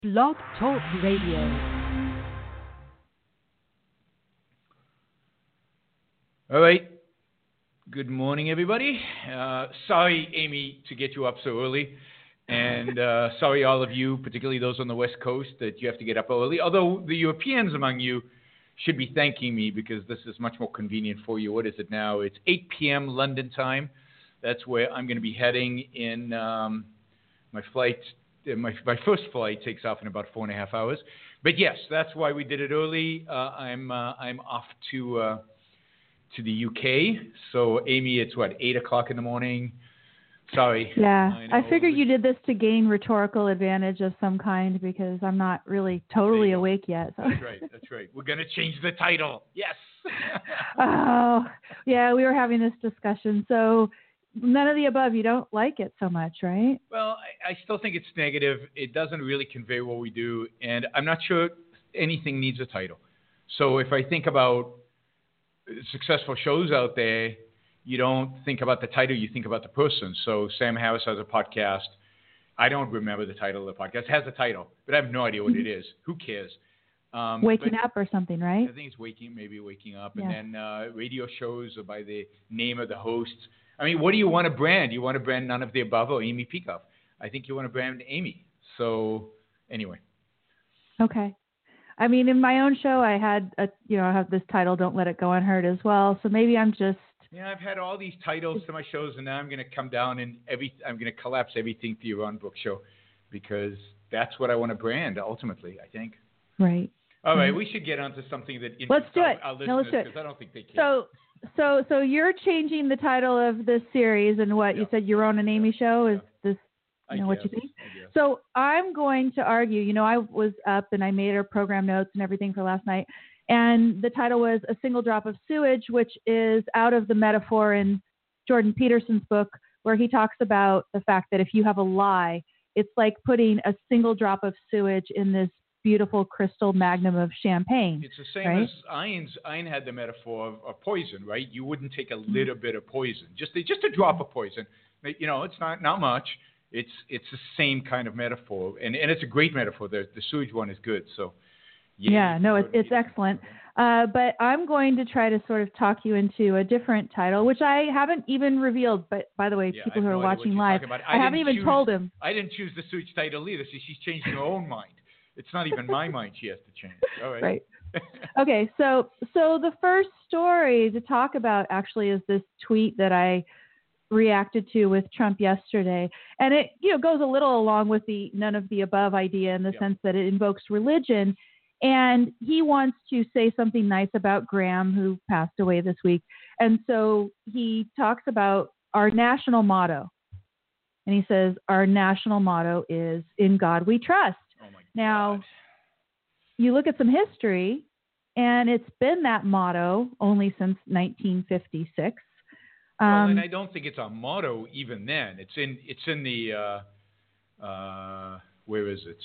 Blog Talk Radio. All right. Good morning, everybody. Sorry, Amy, to get you up so early. And sorry, all of you, particularly those on the West Coast, that you have to get up early. Although the Europeans among you should be thanking me because this is much more convenient for you. What is it now? It's 8 p.m. London time. That's where I'm going to be heading in my flight. My first flight takes off in about 4.5 hours. But yes, that's why we did it early. I'm off to the UK. So Amy, it's what, 8 o'clock in the morning? Sorry. Yeah, I figured you did this to gain rhetorical advantage of some kind because I'm not really totally awake yet. So. That's right. We're going to change the title. Yes. Oh, yeah, we were having this discussion. So none of the above, you don't like it so much, right? Well, I still think it's negative. It doesn't really convey what we do. And I'm not sure anything needs a title. So if I think about successful shows out there, you don't think about the title, you think about the person. So Sam Harris has a podcast. I don't remember the title of the podcast. It has a title, but I have no idea what it is. Who cares? Waking Up or something, right? I think it's Waking Up. Yeah. And then radio shows are by the name of the hosts. I mean, what do you want to brand? You want to brand None of the Above or Amy Peikoff? I think you want to brand Amy. So anyway. Okay. I mean, in my own show, I had I have this title, Don't Let It Go Unheard as well. So maybe I'm just... Yeah, I've had all these titles to my shows, and now I'm going to come down and I'm going to collapse everything to your own book show because that's what I want to brand ultimately, I think. Right. All right, we should get onto something that let's do it. Our listeners, because I don't think they care. So you're changing the title of this series, and what you said, Your Own and Amy Show, is this? What you think? So I'm going to argue. I was up and I made our program notes and everything for last night, and the title was A Single Drop of Sewage, which is out of the metaphor in Jordan Peterson's book, where he talks about the fact that if you have a lie, it's like putting a single drop of sewage in this beautiful crystal magnum of champagne. It's the same as Ein had the metaphor of poison, right? You wouldn't take a little bit of poison, just a drop of poison. It's not much. It's the same kind of metaphor, and it's a great metaphor. The sewage one is good. So it's excellent. But I'm going to try to sort of talk you into a different title, which I haven't even revealed. But by the way, people who are watching live, I haven't even told him. I didn't choose the sewage title either. So she's changing her own mind. It's not even my mind she has to change. All right. Right. Okay. So the first story to talk about actually is this tweet that I reacted to with Trump yesterday. And it, goes a little along with the none of the above idea in the sense that it invokes religion. And he wants to say something nice about Graham, who passed away this week. And so he talks about our national motto. And he says, our national motto is In God We Trust. Now, you look at some history, and it's been that motto only since 1956. And I don't think it's a motto even then. It's in the where is it?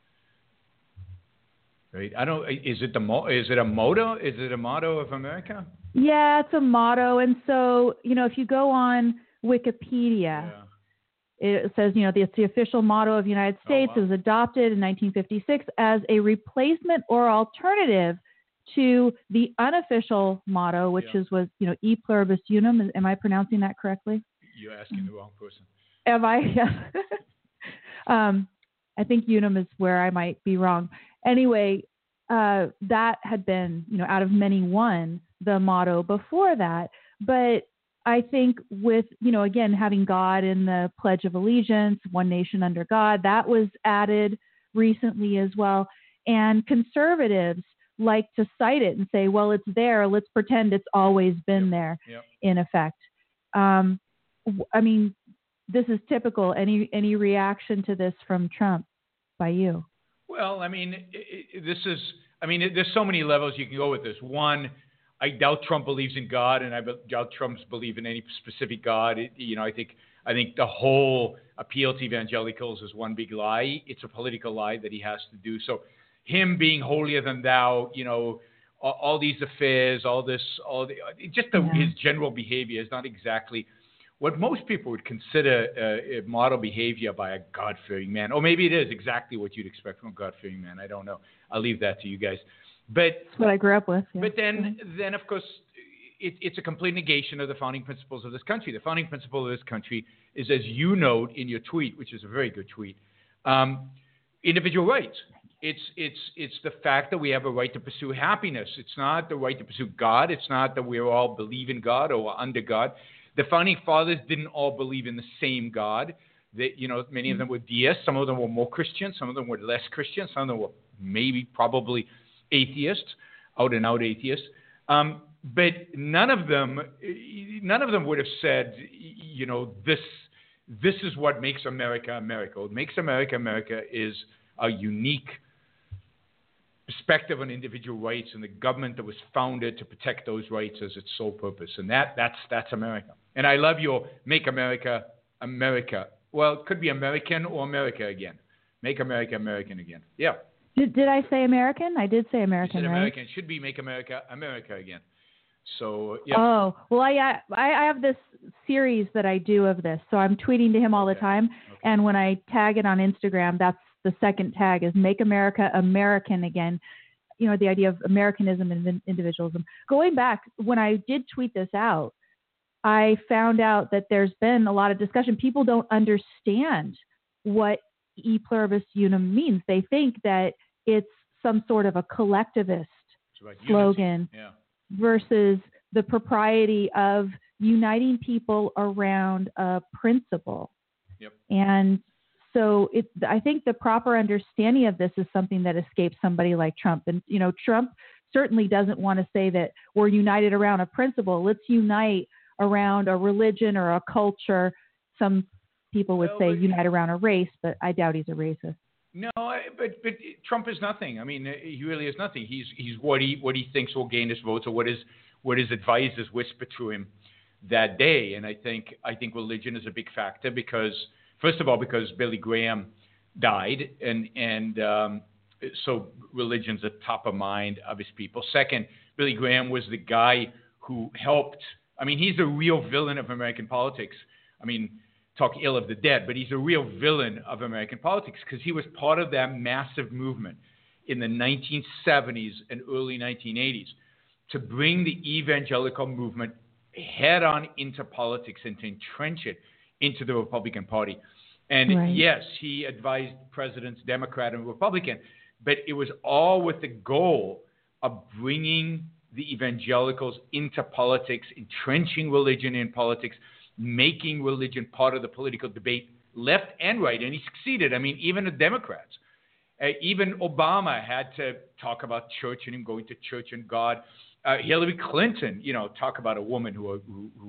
Right? Is it a motto? Is it a motto of America? Yeah, it's a motto. And so, if you go on Wikipedia, it says, it's the official motto of the United States. It was adopted in 1956 as a replacement or alternative to the unofficial motto, which was E Pluribus Unum. Am I pronouncing that correctly? You're asking the wrong person. Am I? Yeah. I think Unum is where I might be wrong. Anyway, that had been, out of many one, the motto before that. But I think with, again, having God in the Pledge of Allegiance, one nation under God, that was added recently as well. And conservatives like to cite it and say, well, it's there. Let's pretend it's always been there, in effect. I mean, this is typical. Any reaction to this from Trump by you? Well, I mean, there's so many levels you can go with this. One, I doubt Trump believes in God, and I doubt Trump's believe in any specific God. I think the whole appeal to evangelicals is one big lie. It's a political lie that he has to do. So him being holier than thou, all these affairs, his general behavior is not exactly what most people would consider a model behavior by a God-fearing man. Or maybe it is exactly what you'd expect from a God-fearing man. I don't know. I'll leave that to you guys. But That's what I grew up with. Yeah. But then of course, it's a complete negation of the founding principles of this country. The founding principle of this country is, as you note in your tweet, which is a very good tweet, individual rights. It's the fact that we have a right to pursue happiness. It's not the right to pursue God. It's not that we all believe in God or under God. The founding fathers didn't all believe in the same God. Many of them were deists. Some of them were more Christian. Some of them were less Christian. Some of them were probably atheists, out and out atheists. But none of them would have said, this is what makes America America. What makes America America is a unique perspective on individual rights and the government that was founded to protect those rights as its sole purpose. And that's America. And I love your Make America America. Well, it could be American or America again. Make America American again. Yeah. Did I say American? I did say American, you said right? American. It should be Make America America again. So, yeah. Oh, well, I have this series that I do of this. So I'm tweeting to him all the time. Okay. And when I tag it on Instagram, that's the second tag is Make America American again. The idea of Americanism and individualism. Going back, when I did tweet this out, I found out that there's been a lot of discussion. People don't understand what E pluribus unum means. They think that it's some sort of a collectivist slogan versus the propriety of uniting people around a principle. Yep. And so I think the proper understanding of this is something that escapes somebody like Trump. And, Trump certainly doesn't want to say that we're united around a principle. Let's unite around a religion or a culture. Some people would say unite around a race, but I doubt he's a racist. No, but Trump is nothing. I mean, he really is nothing. He's what he thinks will gain his votes, or what his advisors whisper to him that day. And I think religion is a big factor because, first of all, because Billy Graham died, and so religion's at top of mind of his people. Second, Billy Graham was the guy who helped. I mean, he's the real villain of American politics. I mean, talk ill of the dead, but he's a real villain of American politics because he was part of that massive movement in the 1970s and early 1980s to bring the evangelical movement head on into politics and to entrench it into the Republican Party. And yes, he advised presidents, Democrat and Republican, but it was all with the goal of bringing the evangelicals into politics, entrenching religion in politics, making religion part of the political debate, left and right. And he succeeded. I mean, even the Democrats, even Obama had to talk about church and him going to church and God. Hillary Clinton, talk about a woman who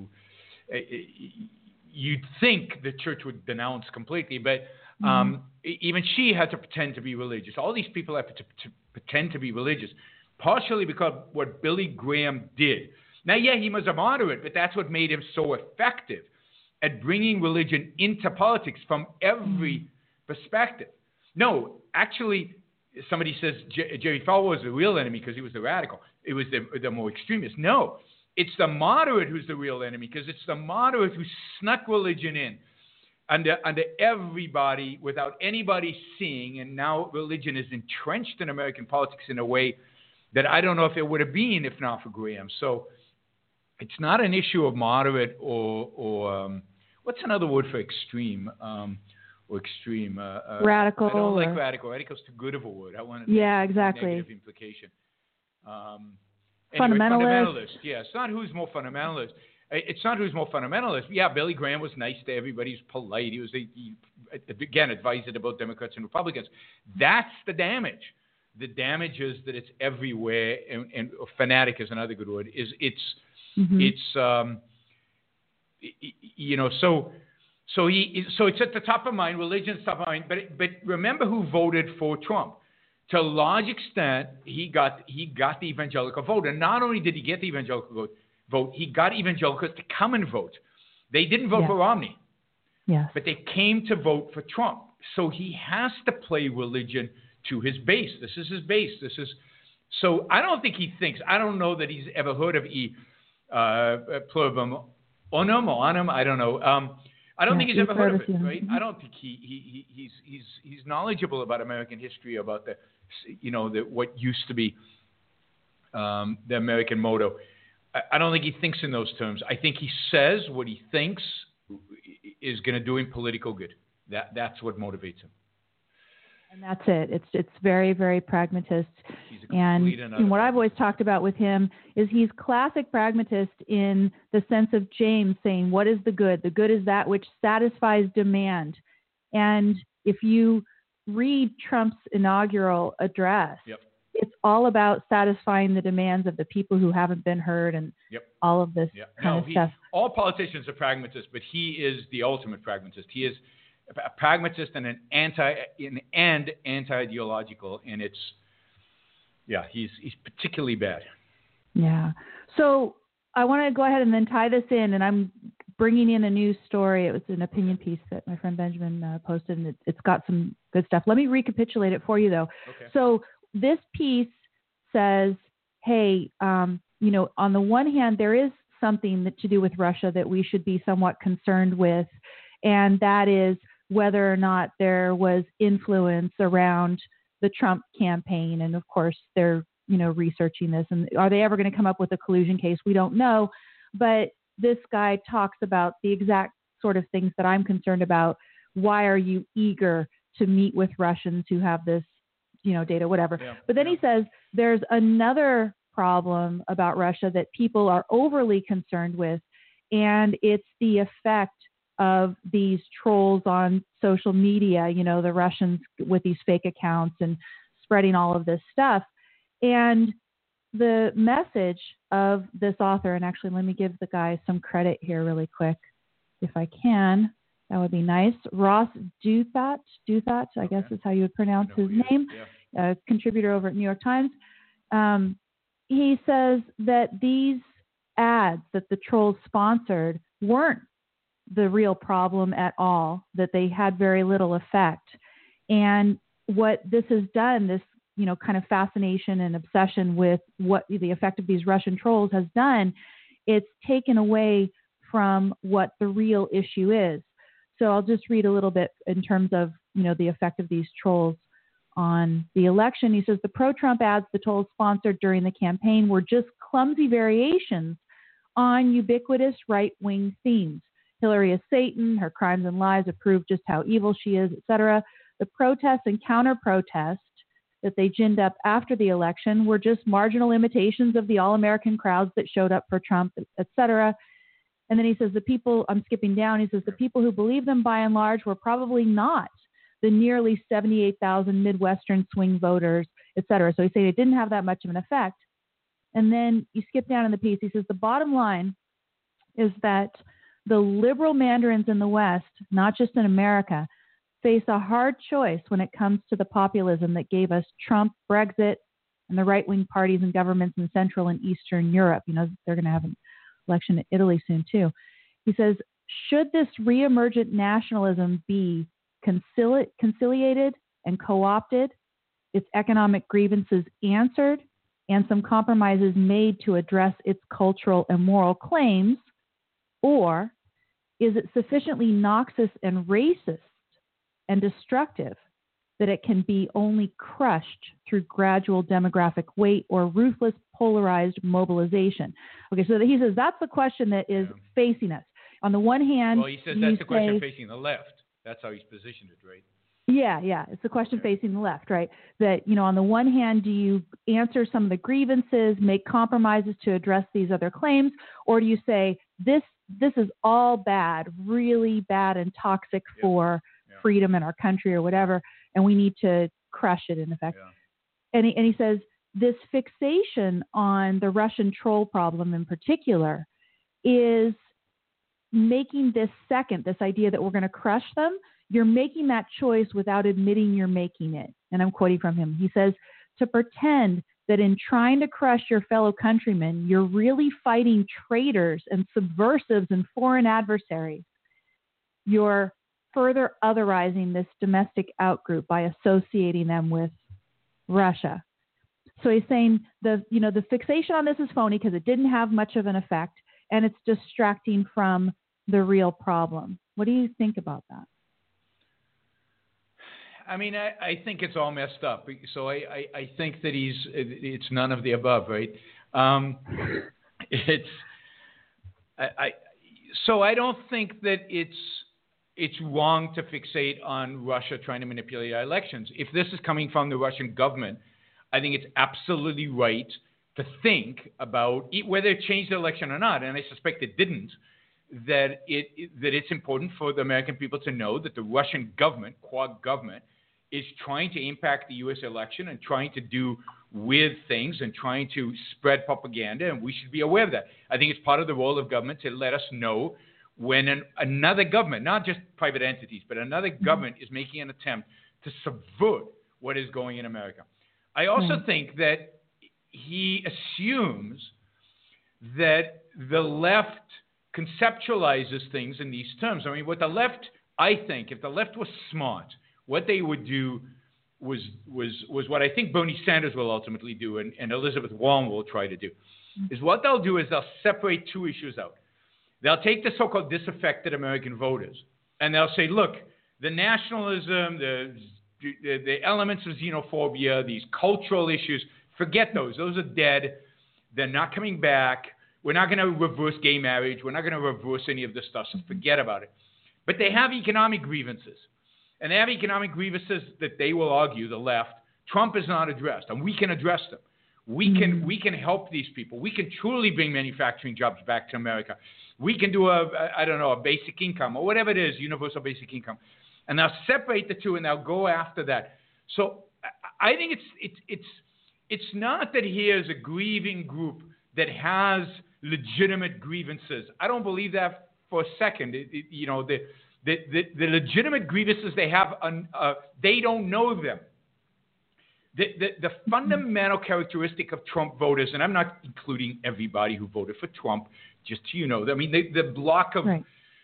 you'd think the church would denounce completely, but even she had to pretend to be religious. All these people have to pretend to be religious, partially because what Billy Graham did. Now, yeah, he was a moderate, but that's what made him so effective at bringing religion into politics from every perspective. No, actually, somebody says Jerry Falwell was the real enemy because he was the radical. It was the more extremist. No, it's the moderate who's the real enemy because it's the moderate who snuck religion in under everybody without anybody seeing, and now religion is entrenched in American politics in a way that I don't know if it would have been if not for Graham. So it's not an issue of moderate or what's another word for extreme or extreme? Radical. I don't like radical. Radical's too good of a word. I want to exactly. Negative implication. Fundamentalist. Yeah, it's not who's more fundamentalist. It's not who's more fundamentalist. Yeah, Billy Graham was nice to everybody. He was polite. He again advised about Democrats and Republicans. That's the damage. The damage is that it's everywhere, and fanatic is another good word. So it's at the top of mind. Religion's top of mind. But remember who voted for Trump. To a large extent, he got the evangelical vote, and not only did he get the evangelical vote, he got evangelicals to come and vote. They didn't vote for Romney, but they came to vote for Trump. So he has to play religion to his base. This is his base. So I don't think he thinks. I don't know that he's ever heard of E pluribus Onum, I don't know. I don't think he's ever heard of it, Services. right? I don't think he's knowledgeable about American history, about what used to be the American motto. I don't think he thinks in those terms. I think he says what he thinks is going to do him political good. That's what motivates him. And that's it. It's very, very pragmatist. And what I've always talked about with him is he's classic pragmatist in the sense of James saying, what is the good? The good is that which satisfies demand. And if you read Trump's inaugural address, it's all about satisfying the demands of the people who haven't been heard and all of this kind of stuff. All politicians are pragmatists, but he is the ultimate pragmatist. He is a pragmatist and anti-ideological, and he's particularly bad. Yeah. So I want to go ahead and then tie this in, and I'm bringing in a news story. It was an opinion piece that my friend Benjamin posted, and it's got some good stuff. Let me recapitulate it for you, though. Okay. So this piece says, hey, on the one hand, there is something to do with Russia that we should be somewhat concerned with, and that is whether or not there was influence around the Trump campaign. And of course, they're, researching this. And are they ever going to come up with a collusion case? We don't know. But this guy talks about the exact sort of things that I'm concerned about. Why are you eager to meet with Russians who have this, data, whatever? Yeah. But then he says there's another problem about Russia that people are overly concerned with, and it's the effect of these trolls on social media, the Russians with these fake accounts and spreading all of this stuff. And the message of this author, and actually let me give the guy some credit here really quick, if I can. That would be nice. Ross Douthat, I guess is how you would pronounce his name, a contributor over at New York Times. He says that these ads that the trolls sponsored weren't the real problem at all, that they had very little effect. And what this has done, this kind of fascination and obsession with what the effect of these Russian trolls has done, it's taken away from what the real issue is. So I'll just read a little bit in terms of, the effect of these trolls on the election. He says the pro-Trump ads the trolls sponsored during the campaign were just clumsy variations on ubiquitous right-wing themes. Hillary is Satan, her crimes and lies prove just how evil she is, etc. The protests and counter-protests that they ginned up after the election were just marginal imitations of the all-American crowds that showed up for Trump, etc. And then he says the people, I'm skipping down, he says the people who believe them by and large were probably not the nearly 78,000 Midwestern swing voters, etc. So he's saying it didn't have that much of an effect. And then you skip down in the piece, he says the bottom line is that the liberal mandarins in the West, not just in America, face a hard choice when it comes to the populism that gave us Trump, Brexit, and the right-wing parties and governments in Central and Eastern Europe. They're going to have an election in Italy soon, too. He says, should this reemergent nationalism be conciliated and co-opted, its economic grievances answered, and some compromises made to address its cultural and moral claims, or is it sufficiently noxious and racist and destructive that it can be only crushed through gradual demographic weight or ruthless polarized mobilization? Okay, so he says that's the question that is facing us. On the one hand, well, he says that's the question facing the left. That's how he's positioned it, right? Yeah. It's the question facing the left, right? That, on the one hand, do you answer some of the grievances, make compromises to address these other claims, or do you say this is all bad, really bad and toxic for freedom in our country or whatever, and we need to crush it in effect? And he says this fixation on the Russian troll problem in particular is making this idea that we're going to crush them. You're making that choice without admitting you're making it. And I'm quoting from him. He says, to pretend that in trying to crush your fellow countrymen, you're really fighting traitors and subversives and foreign adversaries, you're further otherizing this domestic outgroup by associating them with Russia. So he's saying the fixation on this is phony because it didn't have much of an effect. and it's distracting from the real problem. What do you think about that? I mean, I think it's all messed up. So I think that it's none of the above, right? So I don't think that it's wrong to fixate on Russia trying to manipulate our elections. If this is coming from the Russian government, I think it's absolutely right to think about whether it changed the election or not, and I suspect it didn't, that it's important for the American people to know that the Russian government, Quad government, is trying to impact the U.S. election and trying to do weird things and trying to spread propaganda, and we should be aware of that. I think it's part of the role of government to let us know when another government, not just private entities, but another government is making an attempt to subvert what is going in America. I also think that he assumes that the left conceptualizes things in these terms. I mean, what the left, I think, if the left was smart, what they would do was what I think Bernie Sanders will ultimately do and Elizabeth Warren will try to do, is what they'll do is they'll separate two issues out. They'll take the so-called disaffected American voters, and they'll say, look, the nationalism, the elements of xenophobia, these cultural issues, forget those. Those are dead. They're not coming back. We're not going to reverse gay marriage. We're not going to reverse any of this stuff, so forget about it. But they have economic grievances. And they have economic grievances that they will argue, the left, Trump has not addressed, and we can address them. We can help these people. We can truly bring manufacturing jobs back to America. We can do a basic income or whatever it is, universal basic income. And they'll separate the two and they'll go after that. So I think it's not that here's a grieving group that has legitimate grievances. I don't believe that for a second. The legitimate grievances they have, they don't know them. The fundamental characteristic of Trump voters, and I'm not including everybody who voted for Trump, just so you know, I mean, the block of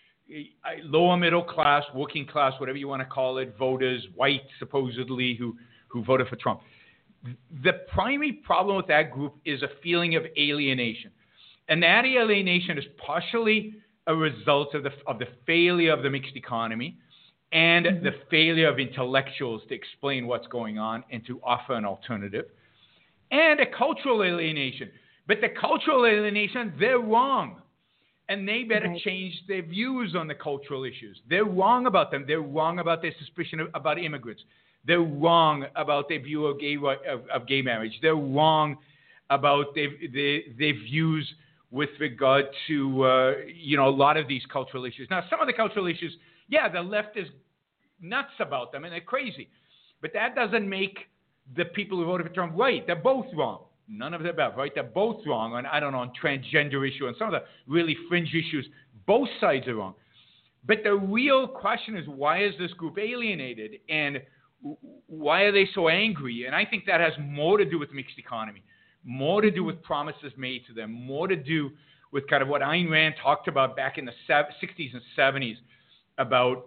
lower middle class, working class, whatever you want to call it, voters, white supposedly, who voted for Trump. The primary problem with that group is a feeling of alienation. And that alienation is partially a result of the failure of the mixed economy and the failure of intellectuals to explain what's going on and to offer an alternative, and a cultural alienation. But the cultural alienation, they're wrong. And they better change their views on the cultural issues. They're wrong about them. They're wrong about their suspicion about immigrants. They're wrong about their view of gay marriage. They're wrong about their views with regard to, a lot of these cultural issues. Now, some of the cultural issues, the left is nuts about them and they're crazy. But that doesn't make the people who voted for Trump right. They're both wrong. None of the above, right? They're both wrong on transgender issue and some of the really fringe issues. Both sides are wrong. But the real question is, why is this group alienated and why are they so angry? And I think that has more to do with mixed economy, more to do with promises made to them, more to do with kind of what Ayn Rand talked about back in the 60s and 70s about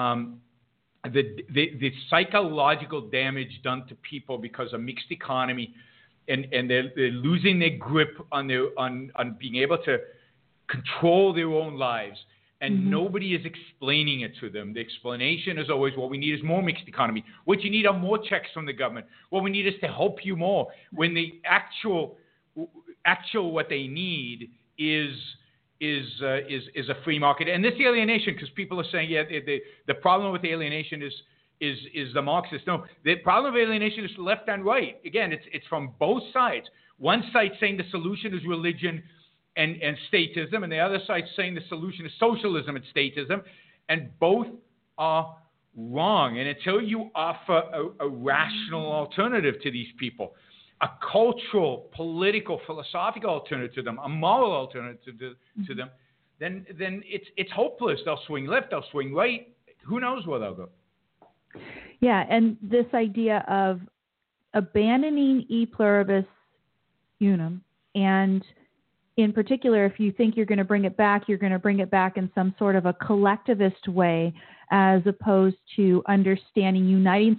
the psychological damage done to people because of mixed economy, and they're losing their grip on being able to control their own lives. And nobody is explaining it to them. The explanation is always, what we need is more mixed economy. What you need are more checks from the government. What we need is to help you more. When the actual what they need is a free market. And this alienation, because people are saying, the problem with alienation is the Marxists. No, the problem of alienation is left and right. Again, it's from both sides. One side saying the solution is religion and statism, and the other side saying the solution is socialism and statism, and both are wrong. And until you offer a rational alternative to these people, a cultural, political, philosophical alternative to them, a moral alternative to them, then it's hopeless. They'll swing left, they'll swing right. Who knows where they'll go? Yeah, and this idea of abandoning e pluribus unum, and in particular, if you think you're going to bring it back, you're going to bring it back in some sort of a collectivist way, as opposed to uniting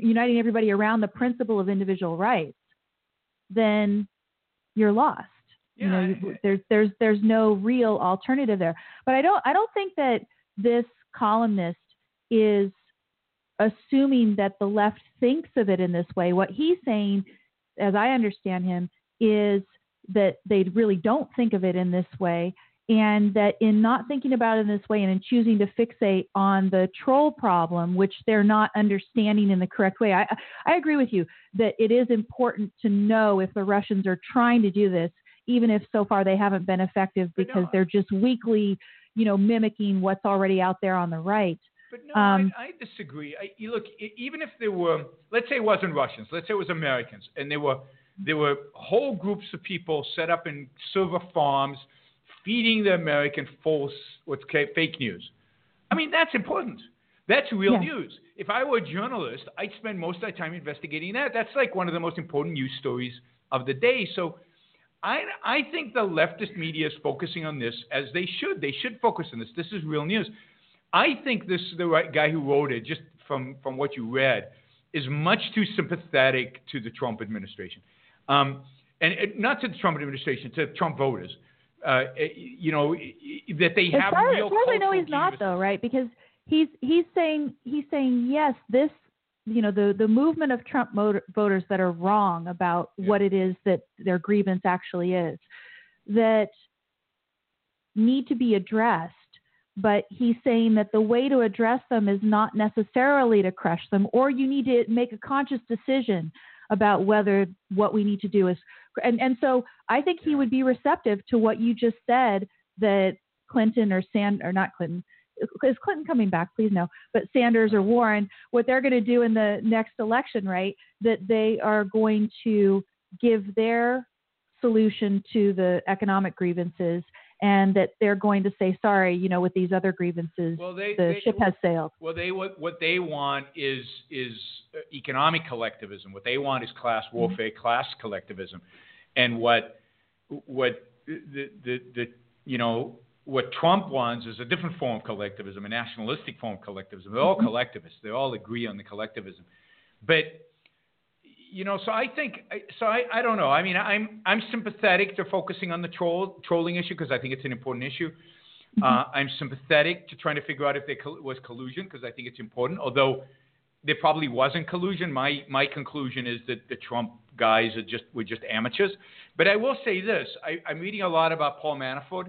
everybody around the principle of individual rights, then you're lost. Yeah, there's no real alternative there. But I don't think that this columnist is assuming that the left thinks of it in this way. What he's saying, as I understand him, is that they really don't think of it in this way, and that in not thinking about it in this way and in choosing to fixate on the troll problem, which they're not understanding in the correct way. I agree with you that it is important to know if the Russians are trying to do this, even if so far they haven't been effective because they're just weakly, mimicking what's already out there on the right. But no, I disagree. Look, even if there were, let's say it wasn't Russians, let's say it was Americans, and there were whole groups of people set up in server farms feeding the American fake news. I mean, that's important. That's real news. If I were a journalist, I'd spend most of my time investigating that. That's like one of the most important news stories of the day. So I think the leftist media is focusing on this as they should. They should focus on this. This is real news. I think the right guy who wrote it, just from what you read, is much too sympathetic to the Trump administration. And not to the Trump administration, to Trump voters. That they have real. As far as I know, he's not though, right? Because he's saying yes, this, the movement of Trump voters that are wrong about what it is that their grievance actually is, that need to be addressed. But he's saying that the way to address them is not necessarily to crush them, or you need to make a conscious decision about whether what we need to do is. And so I think he would be receptive to what you just said, that Clinton or not Clinton. Is Clinton coming back? Please no. But Sanders or Warren, what they're going to do in the next election, right, that they are going to give their solution to the economic grievances, and that they're going to say, sorry, with these other grievances, the ship has sailed. Well, what they want is economic collectivism. What they want is class warfare, class collectivism, and what Trump wants is a different form of collectivism, a nationalistic form of collectivism. They're all collectivists. They all agree on the collectivism, but. So I think, I don't know. I mean, I'm sympathetic to focusing on the trolling issue because I think it's an important issue. I'm sympathetic to trying to figure out if there was collusion because I think it's important. Although there probably wasn't collusion, my conclusion is that the Trump guys were just amateurs. But I will say this: I'm reading a lot about Paul Manafort.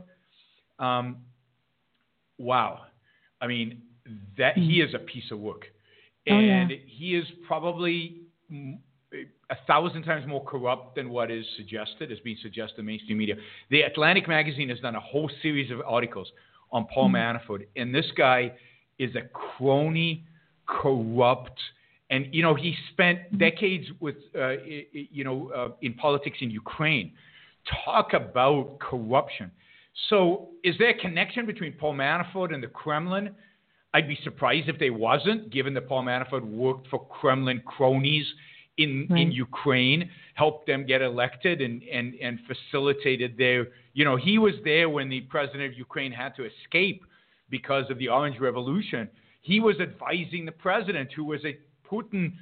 Wow, I mean that he is a piece of work, and he is probably 1,000 times more corrupt than what is being suggested in mainstream media. The Atlantic magazine has done a whole series of articles on Paul Manafort, and this guy is a crony, corrupt, and he spent decades with in politics in Ukraine. Talk about corruption. So, is there a connection between Paul Manafort and the Kremlin? I'd be surprised if there wasn't, given that Paul Manafort worked for Kremlin cronies in Ukraine, helped them get elected and facilitated their, he was there when the president of Ukraine had to escape because of the Orange Revolution. He was advising the president, who was a Putin,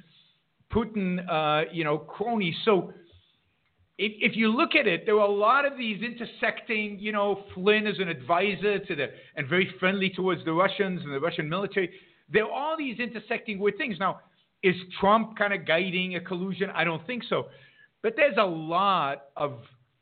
crony. So if you look at it, there were a lot of these intersecting, Flynn as an advisor and very friendly towards the Russians and the Russian military. There are all these intersecting weird things. Now, is Trump kind of guiding a collusion? I don't think so. But there's a lot of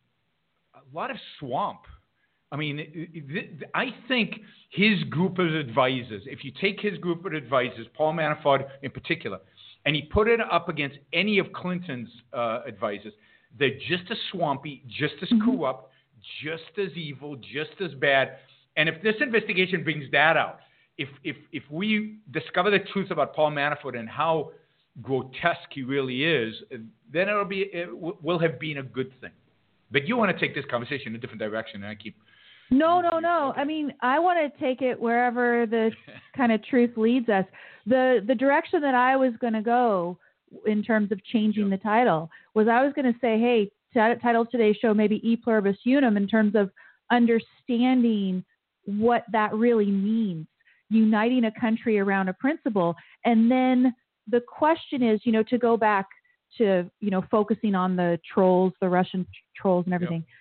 swamp. I mean, I think his group of advisors, if you take his group of advisors, Paul Manafort in particular, and he put it up against any of Clinton's advisors, they're just as swampy, just as corrupt, just as evil, just as bad. And if this investigation brings that out, if we discover the truth about Paul Manafort and how grotesque he really is, then it will have been a good thing. But you want to take this conversation in a different direction, and I keep. No. I mean, I want to take it wherever the kind of truth leads us. The direction that I was going to go in terms of changing the title was I was going to say, hey, title of today's show maybe E Pluribus Unum, in terms of understanding what that really means. Uniting a country around a principle. And then the question is, to go back to, focusing on the trolls, the Russian trolls and everything.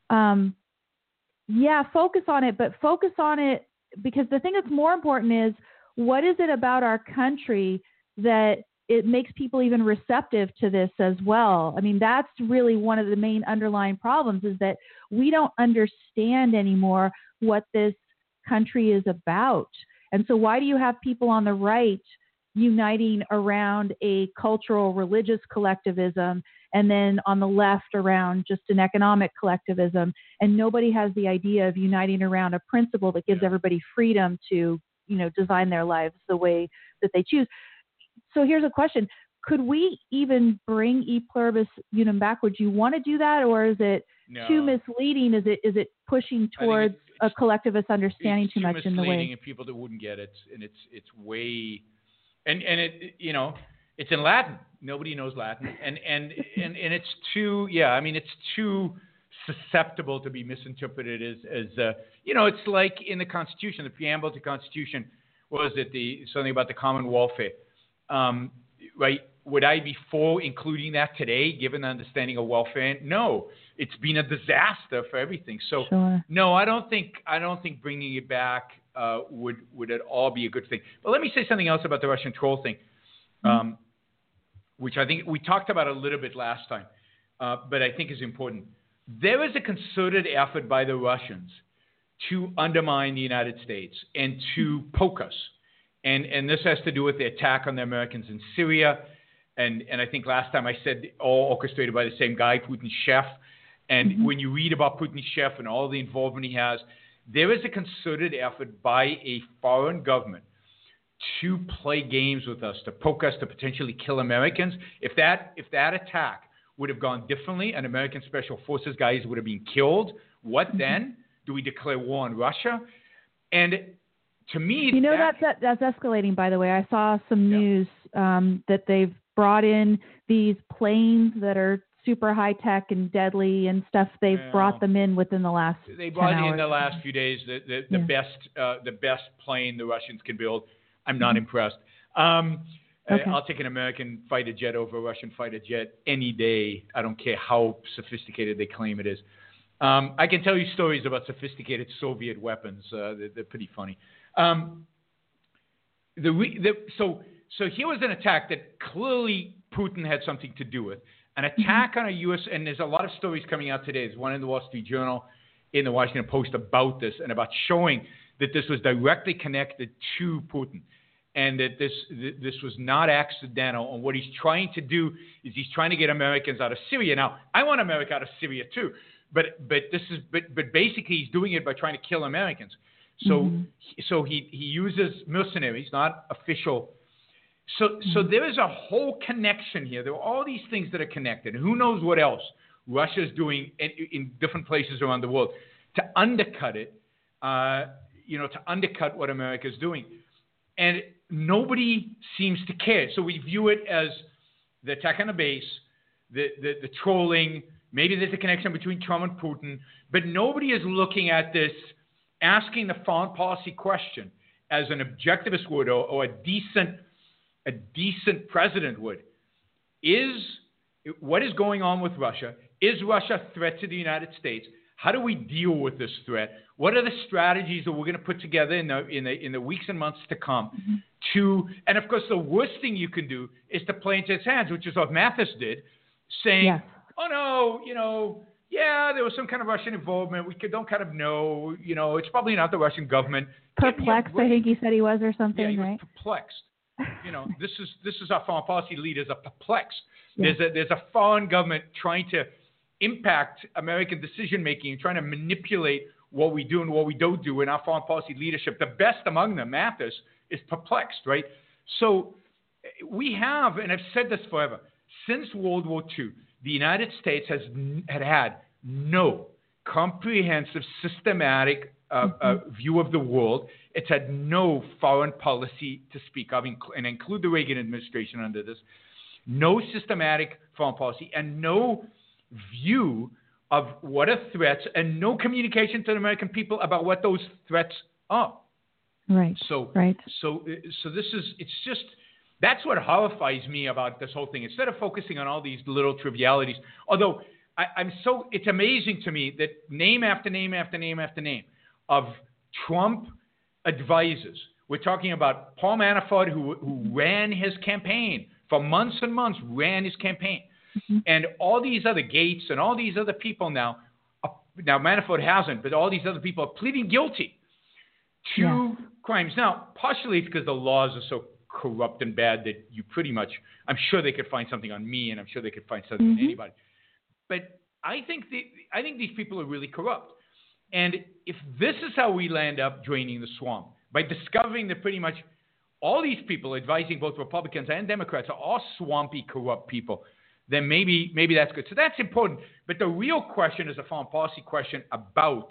focus on it, but focus on it because the thing that's more important is what is it about our country that it makes people even receptive to this as well. I mean, that's really one of the main underlying problems is that we don't understand anymore what this country is about. And so why do you have people on the right uniting around a cultural, religious collectivism, and then on the left around just an economic collectivism, and nobody has the idea of uniting around a principle that gives everybody freedom to, design their lives the way that they choose. So here's a question. Could we even bring E Pluribus Unum back? Would you want to do that, or is it too misleading? Is it pushing towards a collectivist understanding too much in the way? It's misleading, and people that wouldn't get it, and it's way, and it it's in Latin. Nobody knows Latin, and it's too it's too susceptible to be misinterpreted as it's like in the Constitution, the preamble to the Constitution, was it something about the common welfare. Right? Would I be for including that today, given the understanding of welfare? No, it's been a disaster for everything. So no, I don't think bringing it back would at all be a good thing. But let me say something else about the Russian troll thing, which I think we talked about a little bit last time, but I think is important. There is a concerted effort by the Russians to undermine the United States and to poke us. And this has to do with the attack on the Americans in Syria. And I think last time I said all orchestrated by the same guy, Putin's chef. And when you read about Putin's chef and all the involvement he has, there is a concerted effort by a foreign government to play games with us, to poke us, to potentially kill Americans. If that attack would have gone differently and American Special Forces guys would have been killed, what then? Do we declare war on Russia? And to me, that's escalating. By the way, I saw some news that they've brought in these planes that are super high tech and deadly and stuff. They've brought them in within the last. They brought 10 hours. In the last few days the best plane the Russians can build. I'm not impressed. I'll take an American fighter jet over a Russian fighter jet any day. I don't care how sophisticated they claim it is. I can tell you stories about sophisticated Soviet weapons. They're pretty funny. So here was an attack that clearly Putin had something to do with. An attack on a U.S. and there's a lot of stories coming out today. There's one in the Wall Street Journal, in the Washington Post about this and about showing that this was directly connected to Putin. And that this was not accidental. And what he's trying to do is he's trying to get Americans out of Syria. Now, I want America out of Syria too, but basically he's doing it by trying to kill Americans. So he uses mercenaries, not official. So there is a whole connection here. There are all these things that are connected. And who knows what else Russia is doing in different places around the world to undercut it. To undercut what America is doing. And nobody seems to care. So we view it as the attack on the base, the trolling. Maybe there's a connection between Trump and Putin, but nobody is looking at this, asking the foreign policy question as an objectivist would or a decent president would. What is going on with Russia? Is Russia a threat to the United States? How do we deal with this threat? What are the strategies that we're going to put together in the weeks and months to come? And of course, the worst thing you can do is to play into its hands, which is what Mathis did, saying, "Oh no, there was some kind of Russian involvement. We don't kind of know. It's probably not the Russian government." Perplexed, I think he said he was, or something. Yeah, he was perplexed. This is our foreign policy leaders are perplexed. There's a foreign government trying to impact American decision-making and trying to manipulate what we do and what we don't do in our foreign policy leadership. The best among them, Mathis, is perplexed, right? So we have, and I've said this forever, since World War II, the United States had no comprehensive, systematic view of the world. It's had no foreign policy to speak of, and include the Reagan administration under this, no systematic foreign policy, and no view of what are threats, and no communication to the American people about what those threats are. Right. So this is, it's just, that's what horrifies me about this whole thing. Instead of focusing on all these little trivialities, although it's amazing to me that name after name after name after name of Trump advisors. We're talking about Paul Manafort, who ran his campaign for months and months, and all these other Gates and all these other people now Manafort hasn't, but all these other people are pleading guilty to crimes. Now, partially it's because the laws are so corrupt and bad that you pretty much, I'm sure they could find something on me, and I'm sure they could find something on anybody. But I think these people are really corrupt. And if this is how we land up draining the swamp, by discovering that pretty much all these people advising both Republicans and Democrats are all swampy, corrupt people, then maybe that's good. So that's important. But the real question is a foreign policy question about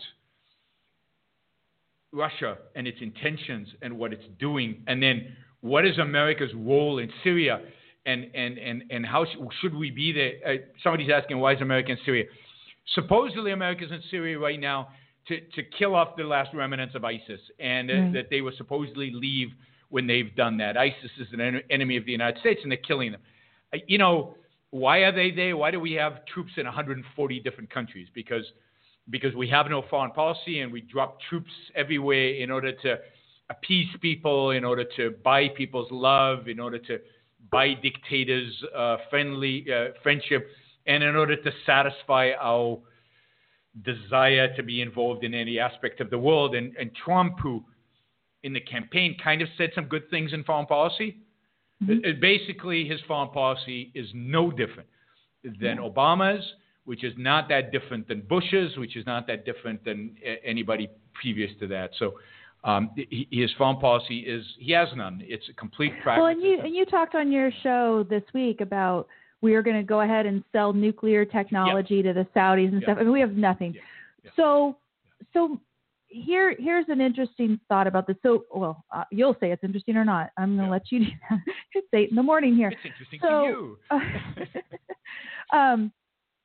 Russia and its intentions and what it's doing. And then what is America's role in Syria, and how should we be there? Somebody's asking, why is America in Syria? Supposedly America's in Syria right now to kill off the last remnants of ISIS, and that they will supposedly leave when they've done that. ISIS is an enemy of the United States, and they're killing them. Why are they there? Why do we have troops in 140 different countries? Because we have no foreign policy, and we drop troops everywhere in order to appease people, in order to buy people's love, in order to buy dictators' friendship, and in order to satisfy our desire to be involved in any aspect of the world. And Trump, who in the campaign kind of said some good things in foreign policy, basically his foreign policy is no different than Obama's, which is not that different than Bush's, which is not that different than anybody previous to that. So his foreign policy he has none. It's a complete pragmatism. Well, and you talked on your show this week about we are going to go ahead and sell nuclear technology to the Saudis and stuff. I mean, we have nothing. So here's an interesting thought about this. So, you'll say it's interesting or not. I'm going to let you do that. It's 8 a.m. here. It's interesting to you.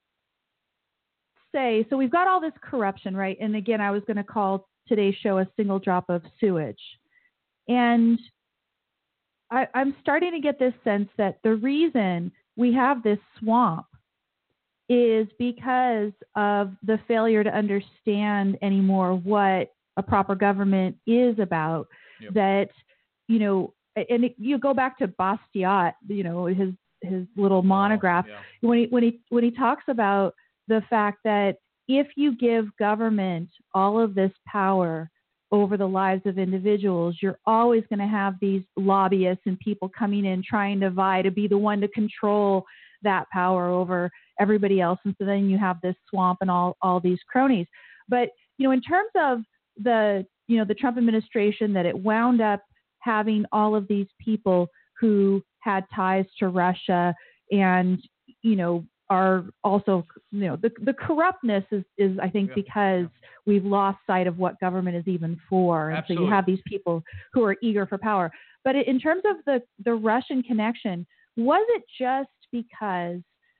So we've got all this corruption, right? And again, I was going to call today's show a single drop of sewage. And I'm starting to get this sense that the reason we have this swamp is because of the failure to understand anymore what a proper government is about. That, and you go back to Bastiat, his little monograph, when he talks about the fact that if you give government all of this power over the lives of individuals, you're always going to have these lobbyists and people coming in trying to vie to be the one to control that power over everybody else. And so then you have this swamp and all these cronies. But, in terms of the Trump administration, that it wound up having all of these people who had ties to Russia and, are also, the corruptness is I think, because we've lost sight of what government is even for. And Absolutely. So you have these people who are eager for power. But in terms of the Russian connection, was it just because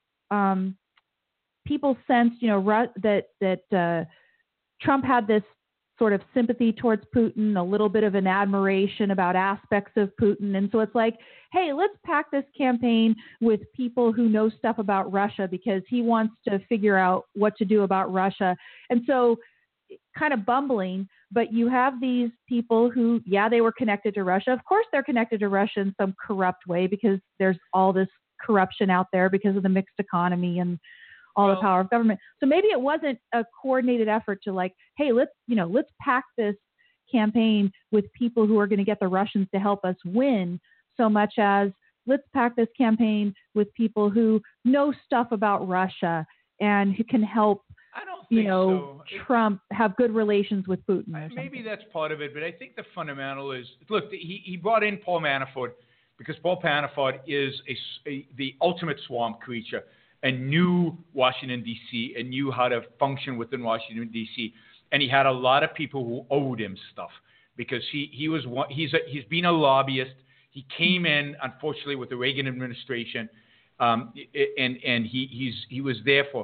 people sensed, that Trump had this sort of sympathy towards Putin, a little bit of an admiration about aspects of Putin. And so it's like, hey, let's pack this campaign with people who know stuff about Russia because he wants to figure out what to do about Russia. And so kind of bumbling, but you have these people who, they were connected to Russia. Of course, they're connected to Russia in some corrupt way because there's all this corruption out there because of the mixed economy and all the power of government. So maybe it wasn't a coordinated effort to like, hey, let's pack this campaign with people who are going to get the Russians to help us win, so much as let's pack this campaign with people who know stuff about Russia and who can help, I don't think so. Trump have good relations with Putin. Maybe that's part of it, but I think the fundamental is, look, he brought in Paul Manafort because Paul Manafort is the ultimate swamp creature and knew Washington, D.C., and knew how to function within Washington, D.C., and he had a lot of people who owed him stuff because he's been a lobbyist. He came in, unfortunately, with the Reagan administration, and he was there for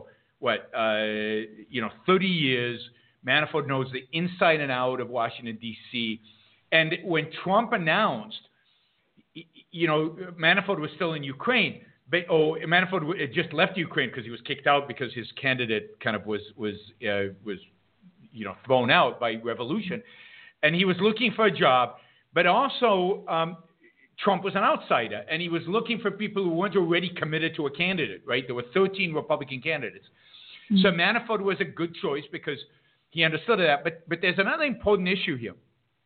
30 years. Manafort knows the inside and out of Washington, D.C., and when Trump announced, Manafort was still in Ukraine. Manafort had just left Ukraine because he was kicked out because his candidate kind of was thrown out by revolution, and he was looking for a job. But also, Trump was an outsider, and he was looking for people who weren't already committed to a candidate. Right? There were 13 Republican candidates, so Manafort was a good choice because he understood that. But there's another important issue here.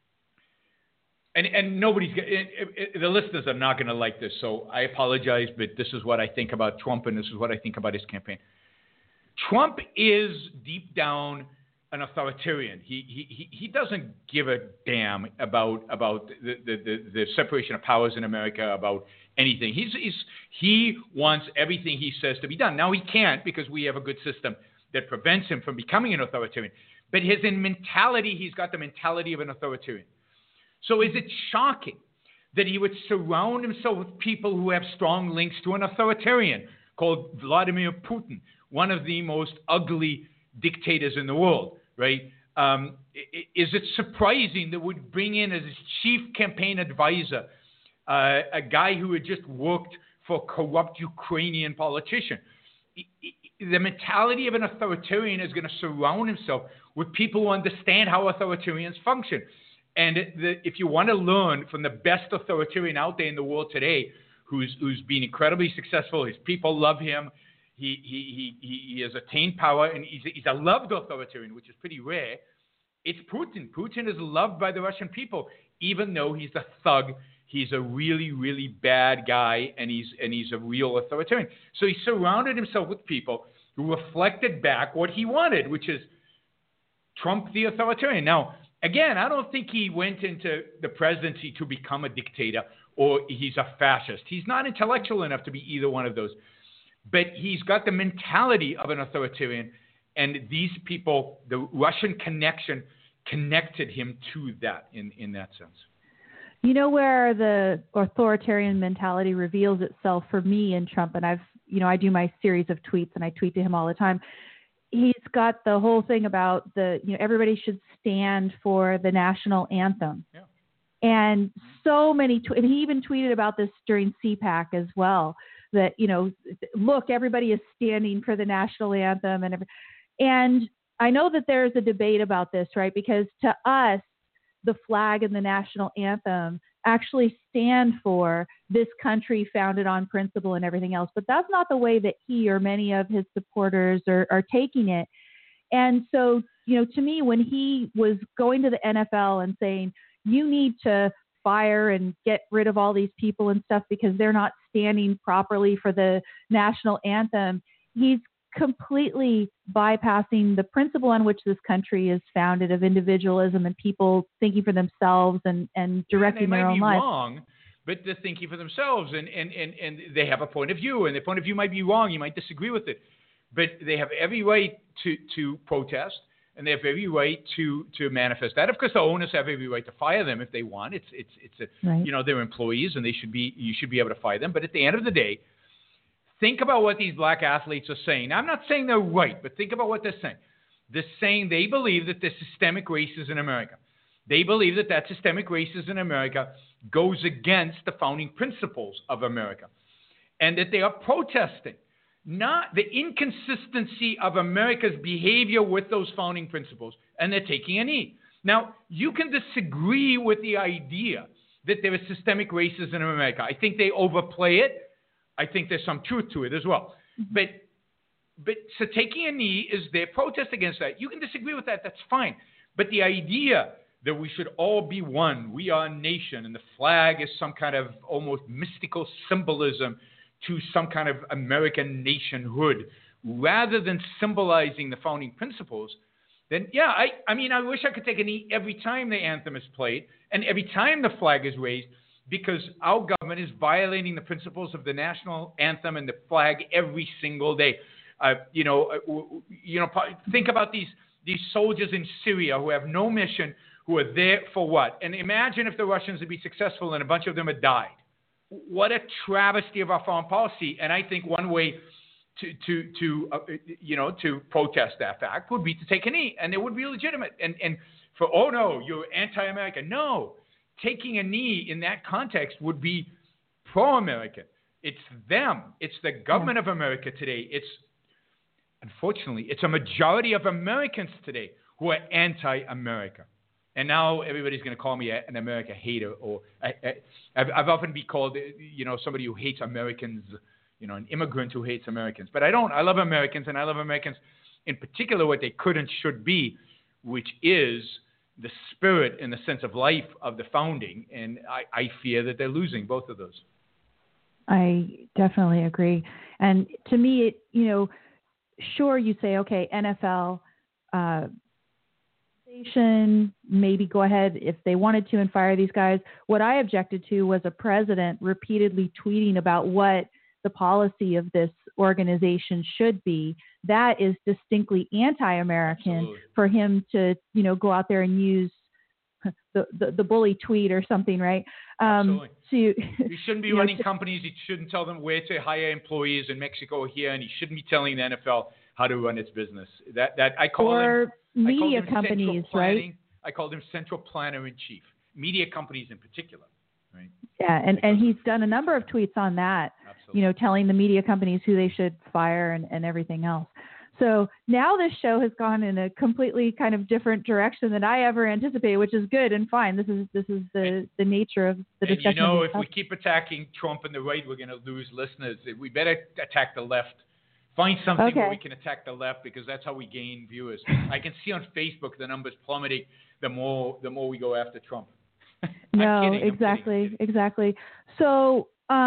And nobody's the listeners are not going to like this, so I apologize, but this is what I think about Trump, and this is what I think about his campaign. Trump is deep down an authoritarian. He doesn't give a damn about the separation of powers in America, about anything. He wants everything he says to be done. Now he can't because we have a good system that prevents him from becoming an authoritarian. But he's got the mentality of an authoritarian. So is it shocking that he would surround himself with people who have strong links to an authoritarian called Vladimir Putin, one of the most ugly dictators in the world, right? Is it surprising that would bring in as his chief campaign advisor a guy who had just worked for a corrupt Ukrainian politician? The mentality of an authoritarian is going to surround himself with people who understand how authoritarians function. And if you want to learn from the best authoritarian out there in the world today, who's been incredibly successful, his people love him, he has attained power, and he's a loved authoritarian, which is pretty rare. It's Putin. Putin is loved by the Russian people, even though he's a thug. He's a really, really bad guy, and he's a real authoritarian. So he surrounded himself with people who reflected back what he wanted, which is Trump the authoritarian. Now, again, I don't think he went into the presidency to become a dictator or he's a fascist. He's not intellectual enough to be either one of those. But he's got the mentality of an authoritarian, and these people, the Russian connection, connected him to that in that sense. You know where the authoritarian mentality reveals itself for me in Trump, and I do my series of tweets, and I tweet to him all the time. He's got the whole thing about everybody should stand for the national anthem. Yeah. And so many, and he even tweeted about this during CPAC as well, that, look, everybody is standing for the national anthem. And I know that there's a debate about this, right? Because to us, the flag and the national anthem actually stand for this country founded on principle and everything else. But that's not the way that he or many of his supporters are taking it. And so, to me, when he was going to the NFL and saying, you need to fire and get rid of all these people and stuff because they're not standing properly for the national anthem, he's completely bypassing the principle on which this country is founded of individualism and people thinking for themselves and directing their own life. They might be wrong, but they're thinking for themselves, and they have a point of view, and their point of view might be wrong. You might disagree with it, but they have every right to protest, and they have every right to manifest that. Of course, the owners have every right to fire them if they want. Right. They're employees, and you should be able to fire them. But at the end of the day, think about what these black athletes are saying. Now, I'm not saying they're right, but think about what they're saying. They're saying they believe that there's systemic racism in America. They believe that systemic racism in America goes against the founding principles of America, and that they are protesting not the inconsistency of America's behavior with those founding principles, and they're taking a knee. Now, you can disagree with the idea that there is systemic racism in America. I think they overplay it. I think there's some truth to it as well. But so taking a knee is their protest against that. You can disagree with that. That's fine. But the idea that we should all be one, we are a nation, and the flag is some kind of almost mystical symbolism to some kind of American nationhood, rather than symbolizing the founding principles, then yeah, I wish I could take a knee every time the anthem is played and every time the flag is raised, because our government is violating the principles of the national anthem and the flag every single day. Think about these soldiers in Syria who have no mission, who are there for what? And imagine if the Russians would be successful and a bunch of them had died. What a travesty of our foreign policy. And I think one way to protest that fact would be to take a knee, and it would be legitimate. And for, oh no, you're anti-American. No, taking a knee in that context would be pro-American. It's them. It's the government of America today. Unfortunately, it's a majority of Americans today who are anti-America. And now everybody's going to call me an America hater, or I've often been called, somebody who hates Americans, an immigrant who hates Americans. But I don't. I love Americans, and I love Americans in particular what they could and should be, which is the spirit and the sense of life of the founding. And I fear that they're losing both of those. I definitely agree. And to me, sure, you say, okay, NFL, maybe go ahead if they wanted to and fire these guys. What I objected to was a president repeatedly tweeting about what the policy of this organization should be. That is distinctly anti-American. Absolutely. For him to, go out there and use the bully tweet or something, right? Absolutely. You shouldn't be running companies. You shouldn't tell them where to hire employees in Mexico or here, and you shouldn't be telling the NFL how to run its business. That I call or them, media companies, right? I call them central planner in chief. Media companies in particular, right? Yeah, and he's done a number of tweets on that. Absolutely. Telling the media companies who they should fire and everything else. So now this show has gone in a completely kind of different direction than I ever anticipated, which is good and fine. This is the nature of the discussion. And if we keep attacking Trump and the right, we're going to lose listeners. We better attack the left. Find something where we can attack the left, because that's how we gain viewers. I can see on Facebook the numbers plummeting the more we go after Trump. No, exactly. So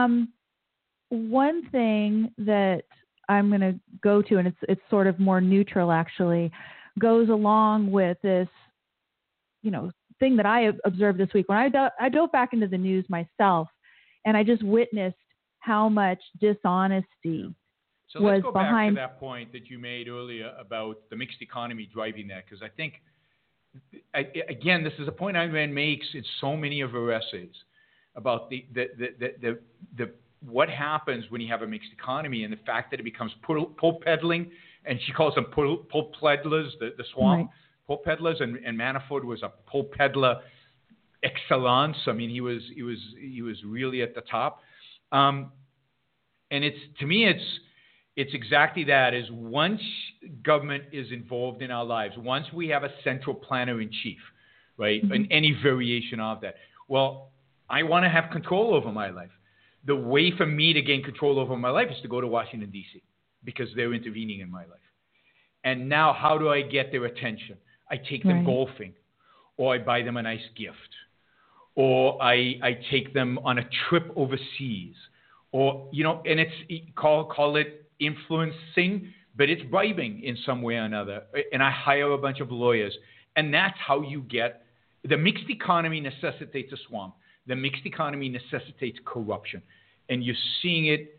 one thing that I'm going to go to, and it's sort of more neutral actually, goes along with this, thing that I observed this week when I dove back into the news myself, and I just witnessed how much dishonesty so let's go back to that point that you made earlier about the mixed economy driving that, because I think, again, this is a point Ayn Rand makes in so many of her essays about the what happens when you have a mixed economy, and the fact that it becomes pull peddling, and she calls them pull peddlers, the swamp, right. Pull peddlers, and Manafort was a pull peddler excellence. I mean, he was really at the top. And to me, it's exactly that. Is once government is involved in our lives, once we have a central planner in chief, right, mm-hmm. and any variation of that, well, I want to have control over my life. The way for me to gain control over my life is to go to Washington, D.C., because they're intervening in my life. And now how do I get their attention? I take them golfing, or I buy them a nice gift, or I take them on a trip overseas, or, and it's call it influencing, but it's bribing in some way or another. And I hire a bunch of lawyers. And that's how you get – the mixed economy necessitates a swamp. The mixed economy necessitates corruption, and you're seeing it.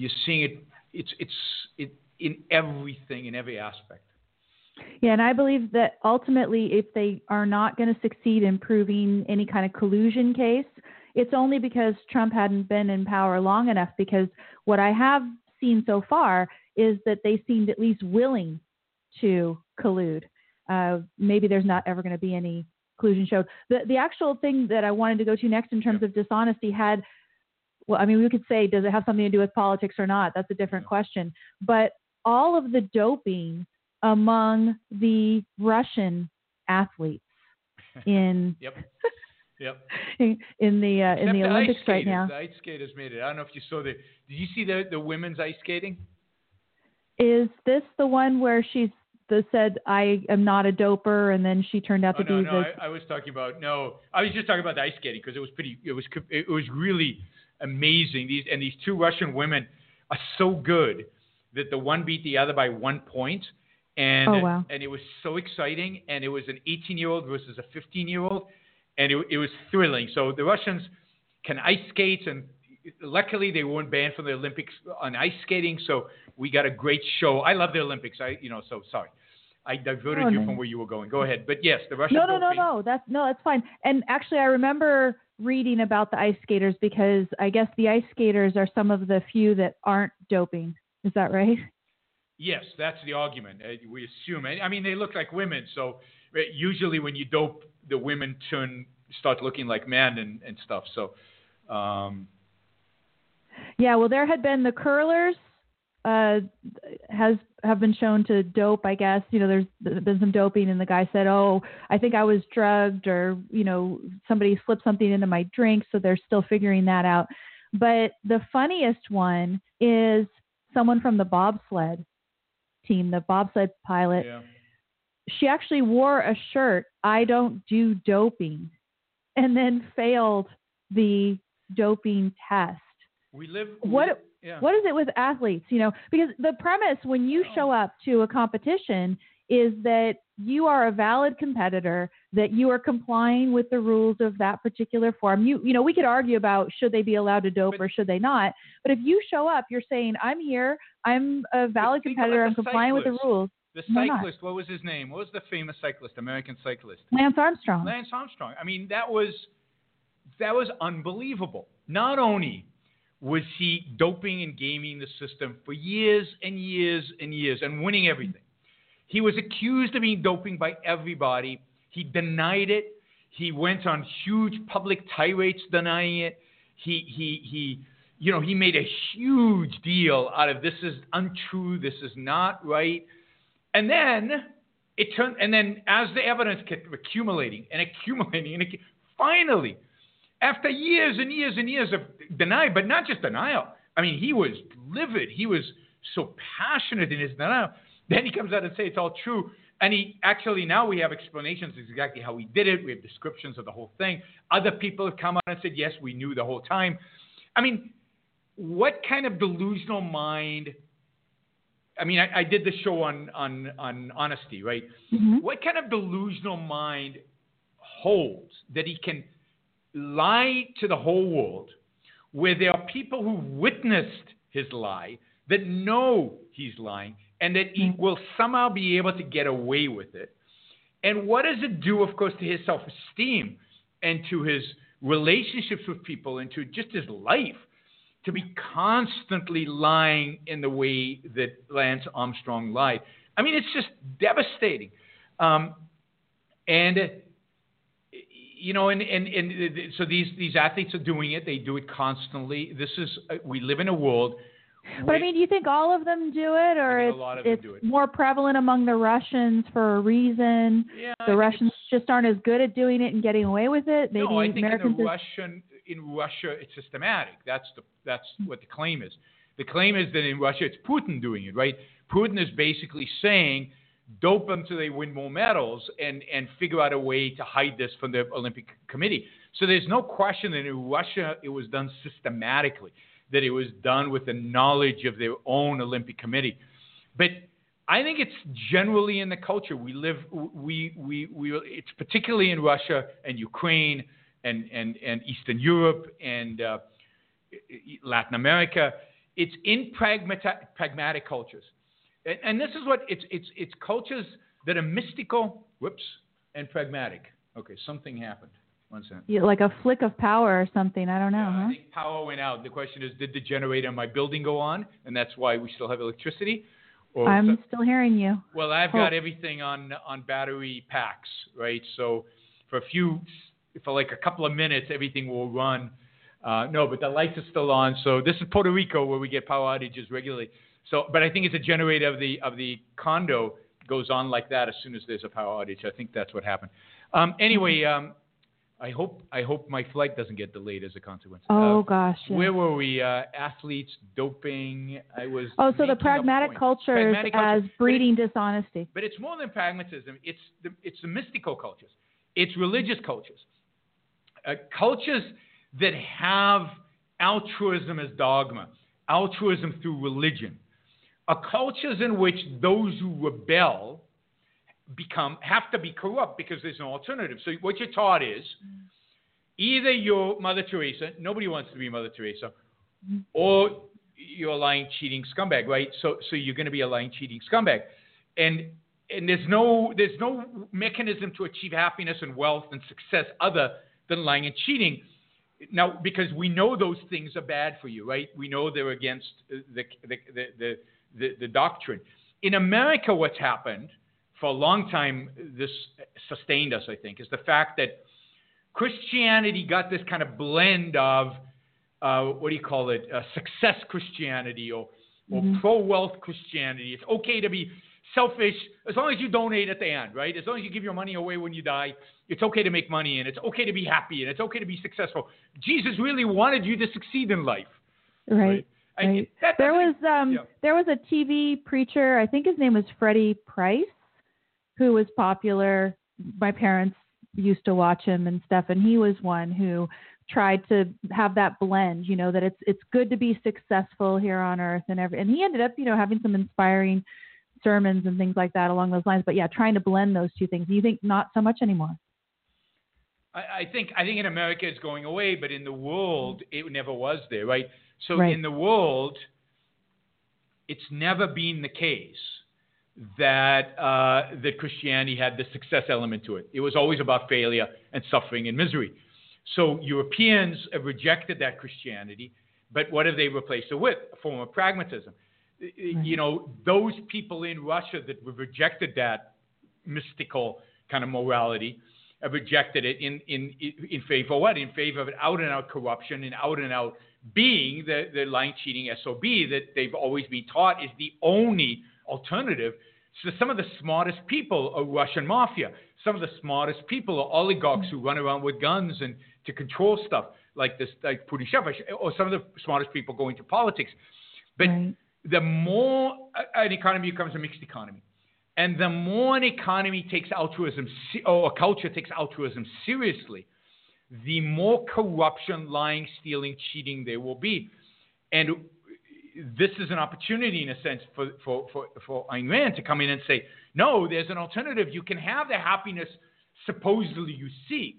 It's in everything, in every aspect. Yeah, and I believe that ultimately, if they are not going to succeed in proving any kind of collusion case, it's only because Trump hadn't been in power long enough. Because what I have seen so far is that they seemed at least willing to collude. Maybe there's not ever going to be any collusion showed. The actual thing that I wanted to go to next in terms of dishonesty had, well, I mean, we could say, does it have something to do with politics or not? That's a different question. But all of the doping among the Russian athletes in in the Olympics right now. The ice skaters made it. I don't know if you saw did you see the women's ice skating? Is this the one where she's said, I am not a doper, and then she turned out to be No, I was talking about, I was just talking about the ice skating, because it was really amazing. These two Russian women are so good that the one beat the other by 1 point. And, and it was so exciting. And it was an 18-year-old versus a 15-year-old. And it was thrilling. So the Russians can ice skate, and luckily they weren't banned from the Olympics on ice skating. So we got a great show. I love the Olympics. So sorry. I diverted you from where you were going. Go ahead. But yes, the Russian. No. That's fine. And actually, I remember reading about the ice skaters, because I guess the ice skaters are some of the few that aren't doping. Is that right? Yes, that's the argument. We assume. I mean, they look like women. So usually when you dope, the women start looking like men and stuff. So. Yeah, well, there had been the curlers have been shown to dope, I guess. There's been some doping, and the guy said, "Oh, I think I was drugged," or somebody slipped something into my drink, so they're still figuring that out. But the funniest one is someone from the bobsled team, the bobsled pilot. Yeah. She actually wore a shirt, "I don't do doping," and then failed the doping test. What is it with athletes? Because the premise when you show up to a competition is that you are a valid competitor, that you are complying with the rules of that particular form. We could argue about should they be allowed to dope or should they not. But if you show up, you're saying, "I'm here, I'm a valid competitor, I'm complying with the rules." The cyclist, what was his name? What was the famous cyclist, American cyclist? Lance Armstrong. I mean, that was unbelievable. Not only was he doping and gaming the system for years and years and years and winning everything, he was accused of being doping by everybody. He denied it. He went on huge public tirades denying it. He made a huge deal out of this is untrue, this is not right. And then as the evidence kept accumulating, finally, after years and years and years of denial, but not just denial. I mean, he was livid. He was so passionate in his denial. Then he comes out and says it's all true. And now we have explanations exactly how he did it. We have descriptions of the whole thing. Other people have come out and said, yes, we knew the whole time. I mean, what kind of delusional mind? I mean, I did the show on honesty, right? Mm-hmm. What kind of delusional mind holds that he can lie to the whole world, where there are people who witnessed his lie, that know he's lying, and that he will somehow be able to get away with it? And what does it do, of course, to his self-esteem and to his relationships with people and to just his life, to be constantly lying in the way that Lance Armstrong lied? I mean, it's just devastating. So these athletes are doing it. They do it constantly. We live in a world. But I mean, do you think all of them do it, or it's more prevalent among the Russians for a reason? Yeah, the Russians just aren't as good at doing it and getting away with it. Maybe no, I think Americans in Russia it's systematic. That's what the claim is. The claim is that in Russia it's Putin doing it, right? Putin is basically saying, dope them so they win more medals and figure out a way to hide this from the Olympic Committee. So there's no question that in Russia it was done systematically, that it was done with the knowledge of their own Olympic Committee. But I think it's generally in the culture. It's particularly in Russia and Ukraine and Eastern Europe and Latin America. It's in pragmatic cultures. And this is what it's cultures that are mystical, and pragmatic. Okay, something happened. 1 second. Yeah, like a flick of power or something. I don't know. I think power went out. The question is, did the generator in my building go on? And that's why we still have electricity. I'm still hearing you. Well, I've got everything on battery packs, right? So for like a couple of minutes, everything will run. No, but the lights are still on. So this is Puerto Rico, where we get power outages regularly. So, but I think it's a generator of the condo goes on like that as soon as there's a power outage. I think that's what happened. Anyway, I hope my flight doesn't get delayed as a consequence. Oh gosh. Yeah. Where were we? Athletes, doping. So the pragmatic cultures as breeding dishonesty. But it's more than pragmatism. It's the mystical cultures. It's religious cultures. Cultures that have altruism as dogma, altruism through religion. Cultures in which those who rebel have to be corrupt because there's no alternative. So what you're taught is either you're Mother Teresa, nobody wants to be Mother Teresa, or you're a lying, cheating scumbag, right? So you're going to be a lying, cheating scumbag. And there's no mechanism to achieve happiness and wealth and success other than lying and cheating. Now, because we know those things are bad for you, right? We know they're against the doctrine. In America, what's happened for a long time, this sustained us, I think, is the fact that Christianity got this kind of blend of what do you call it? Success Christianity or Mm-hmm. pro-wealth Christianity. It's okay to be selfish as long as you donate at the end, right? As long as you give your money away when you die, it's okay to make money, and it's okay to be happy, and it's okay to be successful. Jesus really wanted you to succeed in life. Right. Right. There was a TV preacher, I think his name was Freddie Price, who was popular. My parents used to watch him and stuff, and he was one who tried to have that blend, that it's good to be successful here on earth and he ended up, having some inspiring sermons and things like that along those lines. But yeah, trying to blend those two things. Do you think not so much anymore? I think in America it's going away, but in the world it never was there, right? So in the world, it's never been the case that Christianity had the success element to it. It was always about failure and suffering and misery. So Europeans have rejected that Christianity, but what have they replaced it with? A form of pragmatism. Right. Those people in Russia that rejected that mystical kind of morality have rejected it in favor of what? In favor of out-and-out corruption and out-and-out being the lying, cheating SOB that they've always been taught is the only alternative. So some of the smartest people are Russian mafia. Some of the smartest people are oligarchs who run around with guns and to control stuff like Putin, or some of the smartest people go into politics. But the more an economy becomes a mixed economy, and the more an economy takes altruism, or a culture takes altruism seriously, the more corruption, lying, stealing, cheating there will be. And this is an opportunity, in a sense, for Ayn Rand to come in and say, no, there's an alternative. You can have the happiness supposedly you seek,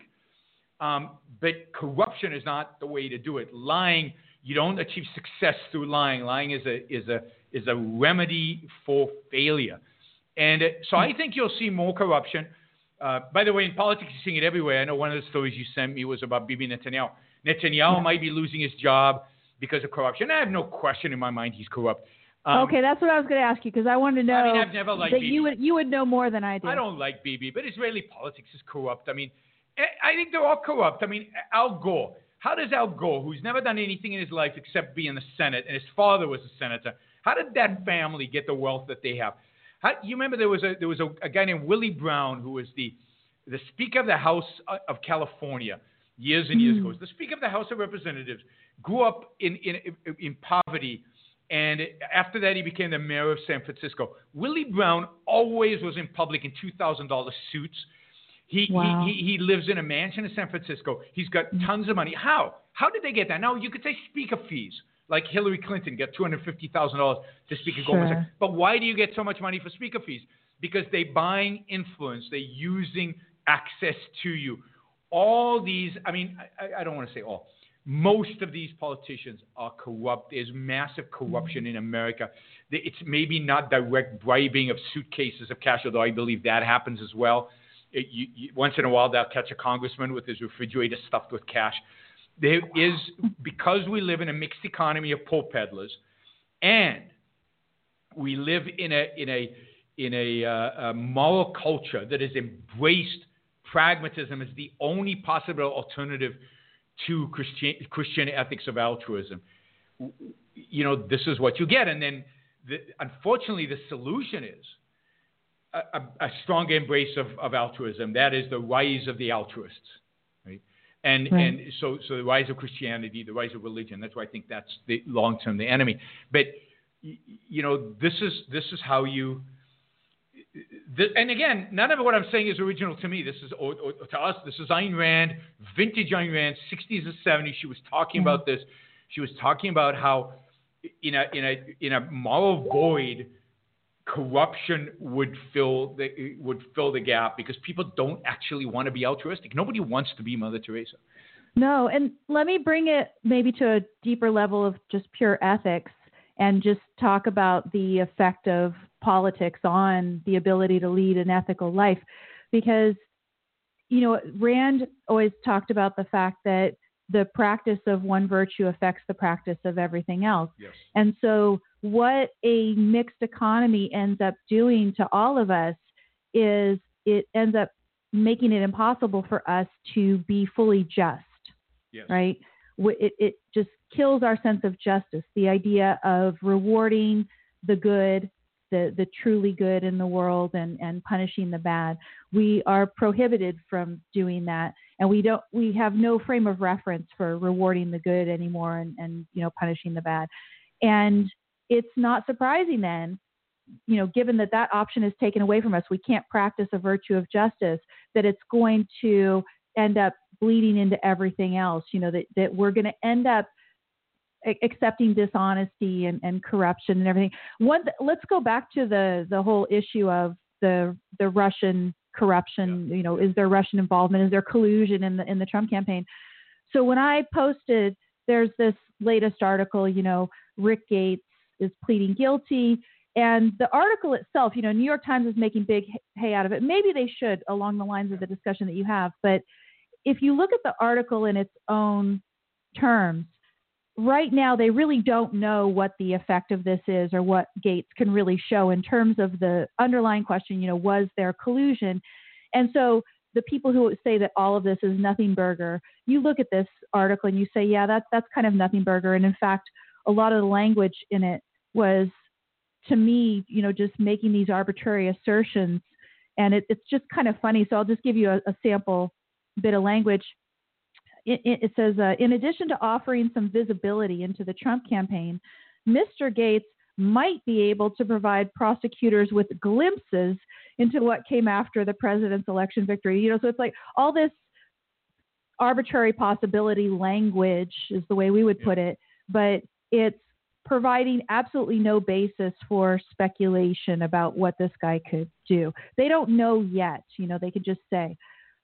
but corruption is not the way to do it. Lying, you don't achieve success through lying. Lying is a remedy for failure. And so I think you'll see more corruption. By the way, in politics, you're seeing it everywhere. I know one of the stories you sent me was about Bibi Netanyahu. Netanyahu might be losing his job because of corruption. I have no question in my mind he's corrupt. Okay, that's what I was going to ask you, because I wanted to know I've never liked that Bibi. you would know more than I do. I don't like Bibi, but Israeli politics is corrupt. I mean, I think they're all corrupt. I mean, Al Gore. How does Al Gore, who's never done anything in his life except be in the Senate, and his father was a senator, how did that family get the wealth that they have? You remember there was a guy named Willie Brown who was the Speaker of the House of California years and years ago. The Speaker of the House of Representatives grew up in poverty, and after that he became the mayor of San Francisco. Willie Brown always was in public in $2,000 suits. He lives in a mansion in San Francisco. He's got tons of money. How did they get that? Now you could say speaker fees. Like Hillary Clinton got $250,000 to speak at Goldman Sachs. But why do you get so much money for speaker fees? Because they're buying influence. They're using access to you. All these, I mean, I don't want to say all. Most of these politicians are corrupt. There's massive corruption in America. It's maybe not direct bribing of suitcases of cash, although I believe that happens as well. Once in a while, they'll catch a congressman with his refrigerator stuffed with cash. There is, because we live in a mixed economy of poor peddlers, and we live in a moral culture that has embraced pragmatism as the only possible alternative to Christian ethics of altruism. This is what you get. And then, unfortunately, the solution is a strong embrace of altruism. That is the rise of the altruists, right? And so the rise of Christianity, the rise of religion. That's why I think that's the long-term the enemy. But this is how you. And again, none of what I'm saying is original to me. This is or to us. This is Ayn Rand, vintage Ayn Rand, 60s and 70s. She was talking about this. She was talking about how in a moral void, corruption would fill the gap because people don't actually want to be altruistic. Nobody wants to be Mother Teresa. No, and let me bring it maybe to a deeper level of just pure ethics and just talk about the effect of politics on the ability to lead an ethical life. Because, Rand always talked about the fact that the practice of one virtue affects the practice of everything else. Yes. And so what a mixed economy ends up doing to all of us is it ends up making it impossible for us to be fully just. Yes. Right? it just kills our sense of justice, the idea of rewarding the good, the truly good in the world, and punishing the bad. We are prohibited from doing that, and we have no frame of reference for rewarding the good anymore and punishing the bad. And it's not surprising then, given that option is taken away from us, we can't practice a virtue of justice, that it's going to end up bleeding into everything else, that we're going to end up accepting dishonesty and corruption and everything. Let's go back to the whole issue of the Russian corruption. Is there Russian involvement? Is there collusion in the Trump campaign? So when I posted, there's this latest article, Rick Gates is pleading guilty. And the article itself, New York Times is making big hay out of it. Maybe they should, along the lines of the discussion that you have. But if you look at the article in its own terms, right now they really don't know what the effect of this is or what Gates can really show in terms of the underlying question, was there collusion? And so the people who say that all of this is nothing burger, you look at this article and you say, yeah, that's kind of nothing burger. And in fact, a lot of the language in it was, to me, just making these arbitrary assertions. And it's just kind of funny. So I'll just give you a sample bit of language. It says, in addition to offering some visibility into the Trump campaign, Mr. Gates might be able to provide prosecutors with glimpses into what came after the president's election victory. So it's like all this arbitrary possibility language is the way we would put it, but it's providing absolutely no basis for speculation about what this guy could do. They don't know yet, they could just say.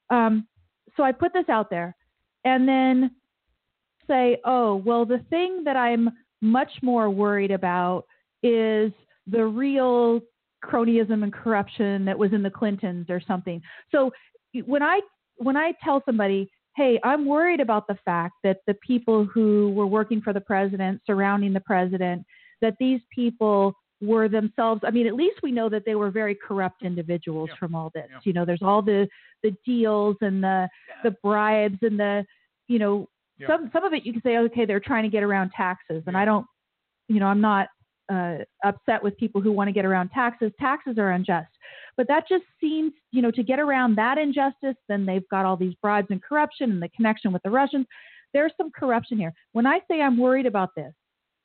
So I put this out there and then say, oh, well, the thing that I'm much more worried about is the real cronyism and corruption that was in the Clintons or something. So when I tell somebody, hey, I'm worried about the fact that the people who were working for the president, surrounding the president, that these people were themselves, at least we know that they were very corrupt individuals from all this. Yeah. There's all the deals and the bribes and some of it you can say, okay, they're trying to get around taxes. And I don't, I'm not upset with people who want to get around taxes. Taxes are unjust. But that just seems, to get around that injustice, then they've got all these bribes and corruption and the connection with the Russians. There's some corruption here. When I say I'm worried about this,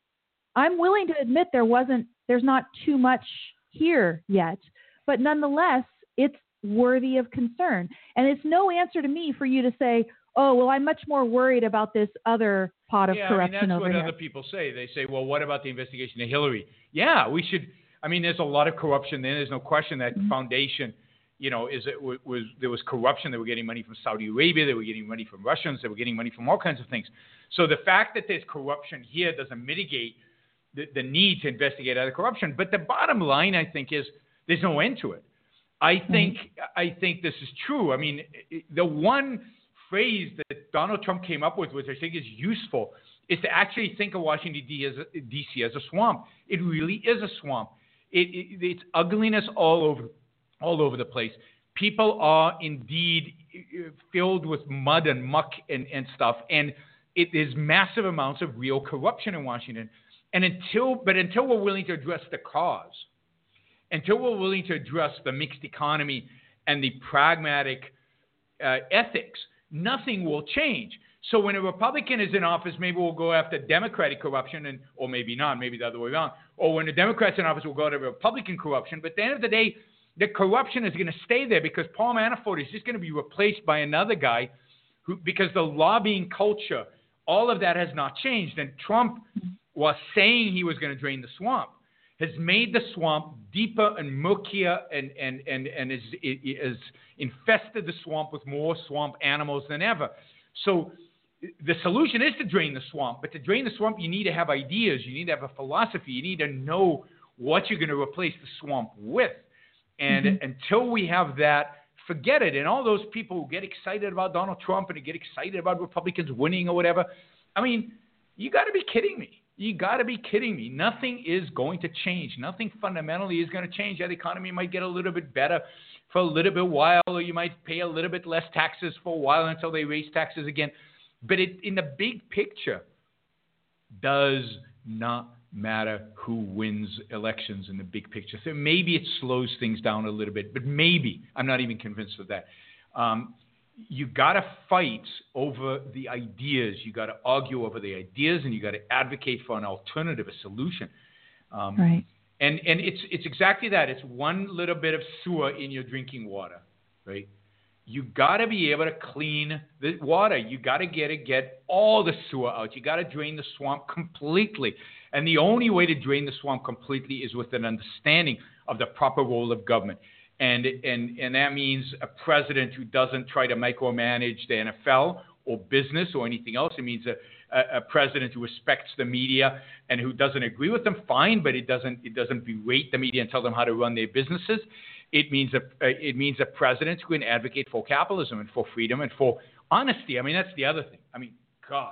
I'm willing to admit there's not too much here yet, but nonetheless, it's worthy of concern. And it's no answer to me for you to say, oh, well, I'm much more worried about this other pot of corruption over here. That's what other people say. They say, well, what about the investigation of Hillary? Yeah, we should. There's a lot of corruption there. There's no question that foundation, there was corruption. They were getting money from Saudi Arabia. They were getting money from Russians. They were getting money from all kinds of things. So the fact that there's corruption here doesn't mitigate the need to investigate other corruption. But the bottom line, I think, is there's no end to it. I think this is true. The one phrase that Donald Trump came up with, which I think is useful, is to actually think of Washington, D.C. as a swamp. It really is a swamp. It's ugliness all over the place. People are indeed filled with mud and muck and stuff, and there's massive amounts of real corruption in Washington. And until we're willing to address the cause, until we're willing to address the mixed economy and the pragmatic ethics, nothing will change. So when a Republican is in office, maybe we'll go after Democratic corruption, or maybe not, maybe the other way around. Or when the Democrat's in office, we'll go to Republican corruption. But at the end of the day, the corruption is going to stay there because Paul Manafort is just going to be replaced by another guy because the lobbying culture, all of that has not changed. And Trump was saying he was going to drain the swamp, has made the swamp deeper and murkier and has infested the swamp with more swamp animals than ever. So the solution is to drain the swamp. But to drain the swamp, you need to have ideas. You need to have a philosophy. You need to know what you're going to replace the swamp with. And until we have that, forget it. And all those people who get excited about Donald Trump and get excited about Republicans winning or whatever, you got to be kidding me. You got to be kidding me. Nothing is going to change. Nothing fundamentally is going to change. The economy might get a little bit better for a little bit while, or you might pay a little bit less taxes for a while until they raise taxes again. But in the big picture, does not matter who wins elections in the big picture. So maybe it slows things down a little bit, but maybe. I'm not even convinced of that. You got to fight over the ideas. You got to argue over the ideas, and you got to advocate for an alternative, a solution. Right. And it's exactly that. It's one little bit of sewer in your drinking water, right? You got to be able to clean the water. You got to get all the sewer out. You got to drain the swamp completely. And the only way to drain the swamp completely is with an understanding of the proper role of government. And that means a president who doesn't try to micromanage the NFL or business or anything else. It means a president who respects the media and who doesn't agree with them, fine, but it doesn't berate the media and tell them how to run their businesses. It means a president who can advocate for capitalism and for freedom and for honesty. I mean, that's the other thing. I mean, God.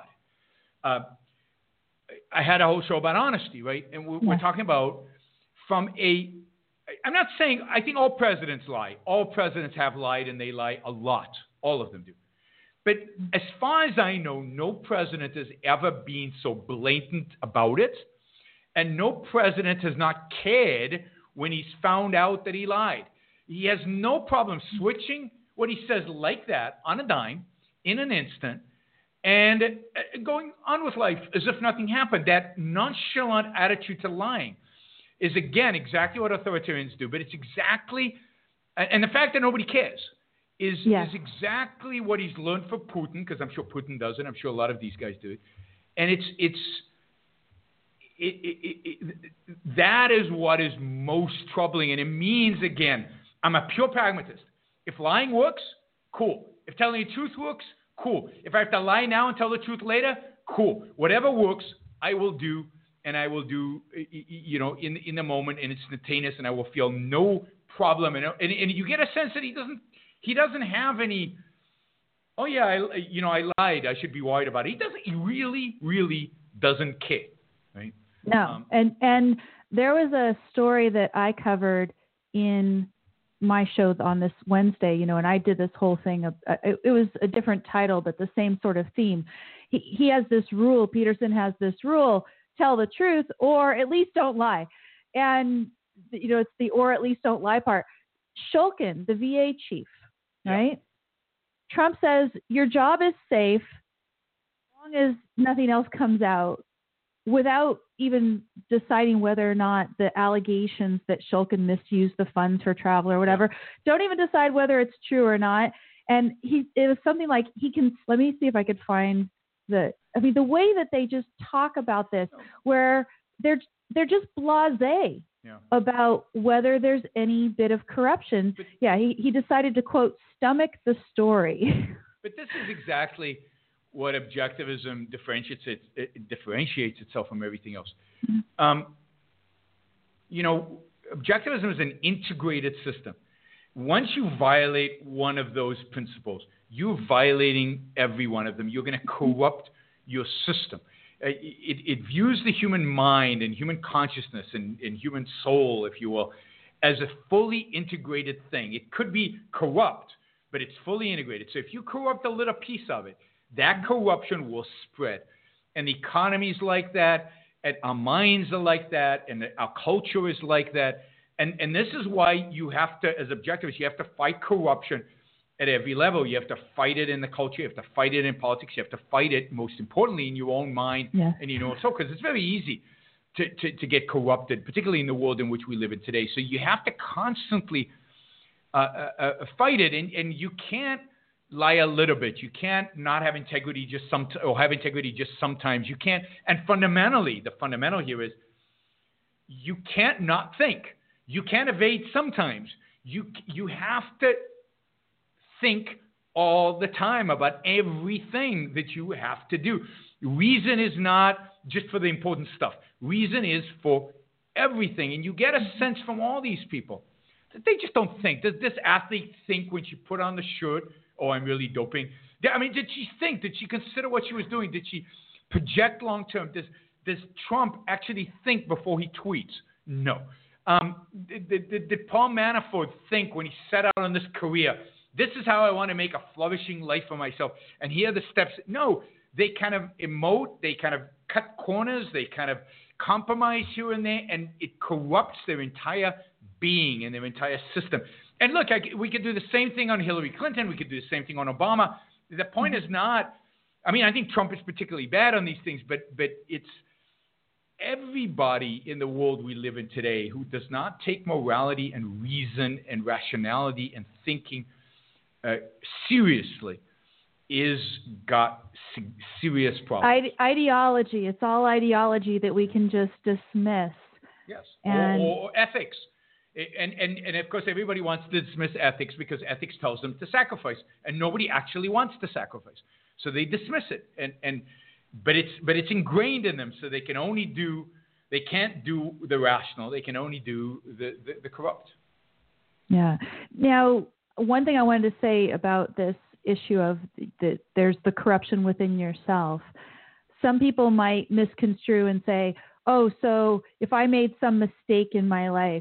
I had a whole show about honesty, right? And we're talking about I'm not saying, I think all presidents lie. All presidents have lied, and they lie a lot. All of them do. But as far as I know, no president has ever been so blatant about it, and no president has not cared when he's found out that he lied. He has no problem switching what he says like that on a dime in an instant and going on with life as if nothing happened. That nonchalant attitude to lying is, again, exactly what authoritarians do, but it's exactly, and the fact that nobody cares is exactly what he's learned from Putin, because I'm sure Putin does it. I'm sure a lot of these guys do it. And that is what is most troubling. And it means, again, I'm a pure pragmatist. If lying works, cool. If telling the truth works, cool. If I have to lie now and tell the truth later, cool. Whatever works, I will do, and I will do, in the moment, and instantaneous, and I will feel no problem. And you get a sense that he doesn't have any, oh yeah, I lied, I should be worried about it. He really, really doesn't care, right? No. And there was a story that I covered in my show on this Wednesday, and I did this whole thing. It was a different title, but the same sort of theme. He has this rule, Peterson has this rule, tell the truth or at least don't lie. And, it's the or at least don't lie part. Shulkin, the VA chief, right? Trump says your job is safe as long as nothing else comes out, without even deciding whether or not the allegations that Shulkin misused the funds for travel or whatever, don't even decide whether it's true or not. And it was something like let me see if I could find the way that they just talk about this, where they're just blasé about whether there's any bit of corruption. But, he decided to, quote, stomach the story. But this is exactly what objectivism differentiates itself from everything else. Mm-hmm. Objectivism is an integrated system. Once you violate one of those principles, you're violating every one of them. You're going to corrupt your system. It views the human mind and human consciousness and human soul, if you will, as a fully integrated thing. It could be corrupt, but it's fully integrated. So if you corrupt a little piece of it, that corruption will spread. And the economy is like that, and our minds are like that, and our culture is like that. And this is why you have to, as objectivists, you have to fight corruption at every level. You have to fight it in the culture. You have to fight it in politics. You have to fight it, most importantly, in your own mind and because it's very easy to get corrupted, particularly in the world in which we live in today. So you have to constantly fight it, and you can't lie a little bit. You can't not have integrity or have integrity just sometimes. You can't. And fundamentally, the fundamental here is you can't not think. You can't evade sometimes. You have to think all the time about everything that you have to do. Reason is not just for the important stuff. Reason is for everything. And you get a sense from all these people that they just don't think. Does this athlete think when she put on the shirt, oh, I'm really doping? I mean, did she think? Did she consider what she was doing? Did she project long term? Does Trump actually think before he tweets? No. Did Paul Manafort think when he set out on this career This is how I want to make a flourishing life for myself. And here are the steps. No, they kind of emote, they kind of cut corners, they kind of compromise here and there, and it corrupts their entire being and their entire system. And look, we could do the same thing on Hillary Clinton. We could do the same thing on Obama. The point is not, I mean, I think Trump is particularly bad on these things, but it's everybody in the world we live in today who does not take morality and reason and rationality and thinking seriously is got serious problems. Ideology. It's all ideology that we can just dismiss. Yes. And or ethics. And of course, everybody wants to dismiss ethics because ethics tells them to sacrifice, and nobody actually wants to sacrifice, so they dismiss it. But it's ingrained in them, so they can't do the rational, they can only do the corrupt. Yeah. Now, one thing I wanted to say about this issue of there's the corruption within yourself. Some people might misconstrue and say, oh, so if I made some mistake in my life,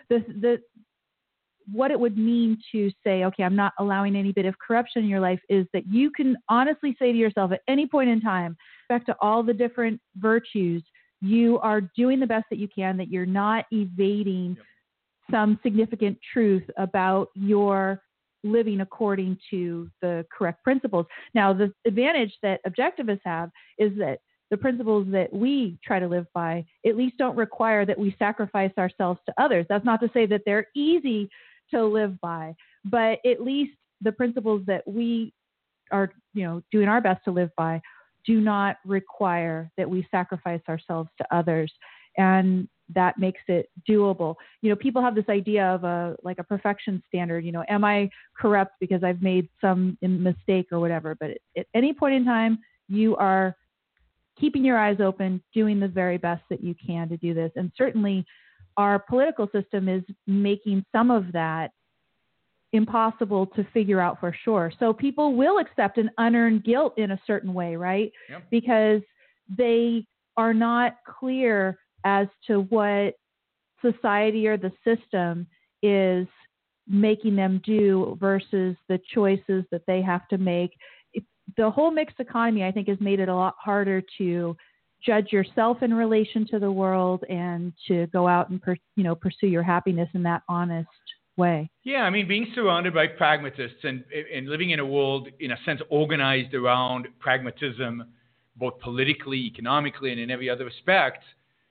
what it would mean to say, okay, I'm not allowing any bit of corruption in your life, is that you can honestly say to yourself at any point in time, back to all the different virtues, you are doing the best that you can, that you're not evading some significant truth about your living according to the correct principles. Now, the advantage that objectivists have is that the principles that we try to live by at least don't require that we sacrifice ourselves to others. That's not to say that they're easy to live by, but at least the principles that we are, doing our best to live by do not require that we sacrifice ourselves to others. And that makes it doable. People have this idea of a perfection standard. Am I corrupt because I've made some mistake or whatever? But at any point in time, you are keeping your eyes open, doing the very best that you can to do this. And certainly our political system is making some of that impossible to figure out for sure. So people will accept an unearned guilt in a certain way, right? Yep. Because they are not clear as to what society or the system is making them do versus the choices that they have to make. The whole mixed economy, I think, has made it a lot harder to judge yourself in relation to the world and to go out and pursue your happiness in that honest way. Yeah, I mean, being surrounded by pragmatists and living in a world, in a sense, organized around pragmatism, both politically, economically, and in every other respect,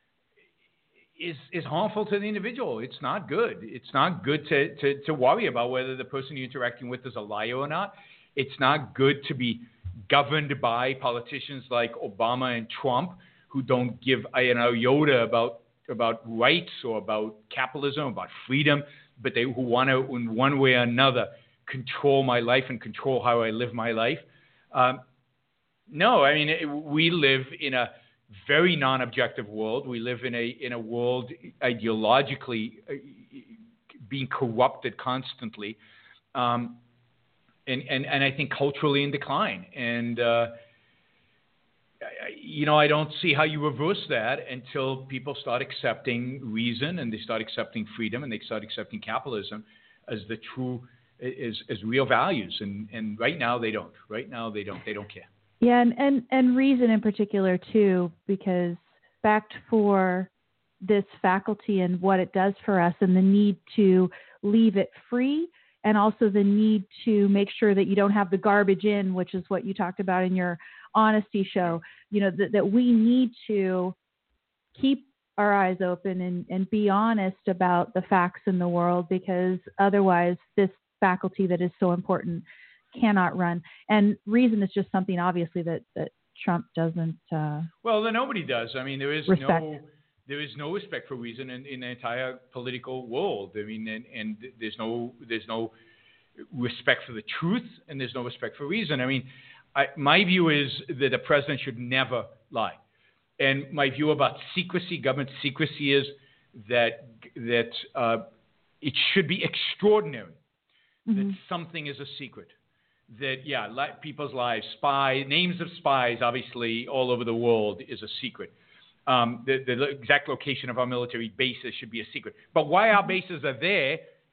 is harmful to the individual. It's not good. It's not good to worry about whether the person you're interacting with is a liar or not. It's not good to be governed by politicians like Obama and Trump, who don't give an iota about rights or about capitalism, about freedom, but who want to, in one way or another, control my life and control how I live my life. No, I mean, we live in a very non-objective world. We live in a world ideologically being corrupted constantly. And I think culturally in decline. And, I don't see how you reverse that until people start accepting reason and they start accepting freedom and they start accepting capitalism as the true, as real values. And right now they don't. Right now they don't care. Yeah, and reason in particular too, because backed for this faculty and what it does for us and the need to leave it free, and also the need to make sure that you don't have the garbage in, which is what you talked about in your honesty show, that we need to keep our eyes open and be honest about the facts in the world, because otherwise this faculty that is so important cannot run. And reason is just something obviously that Trump doesn't well, then nobody does. I mean, there is no respect for reason in the entire political world. I mean, and there's no respect for the truth, and there's no respect for reason. I mean, my view is that a president should never lie. And my view about secrecy, government secrecy, is that it should be extraordinary that something is a secret. That, people's lives, names of spies, obviously, all over the world is a secret. The exact location of our military bases should be a secret. But why our bases are there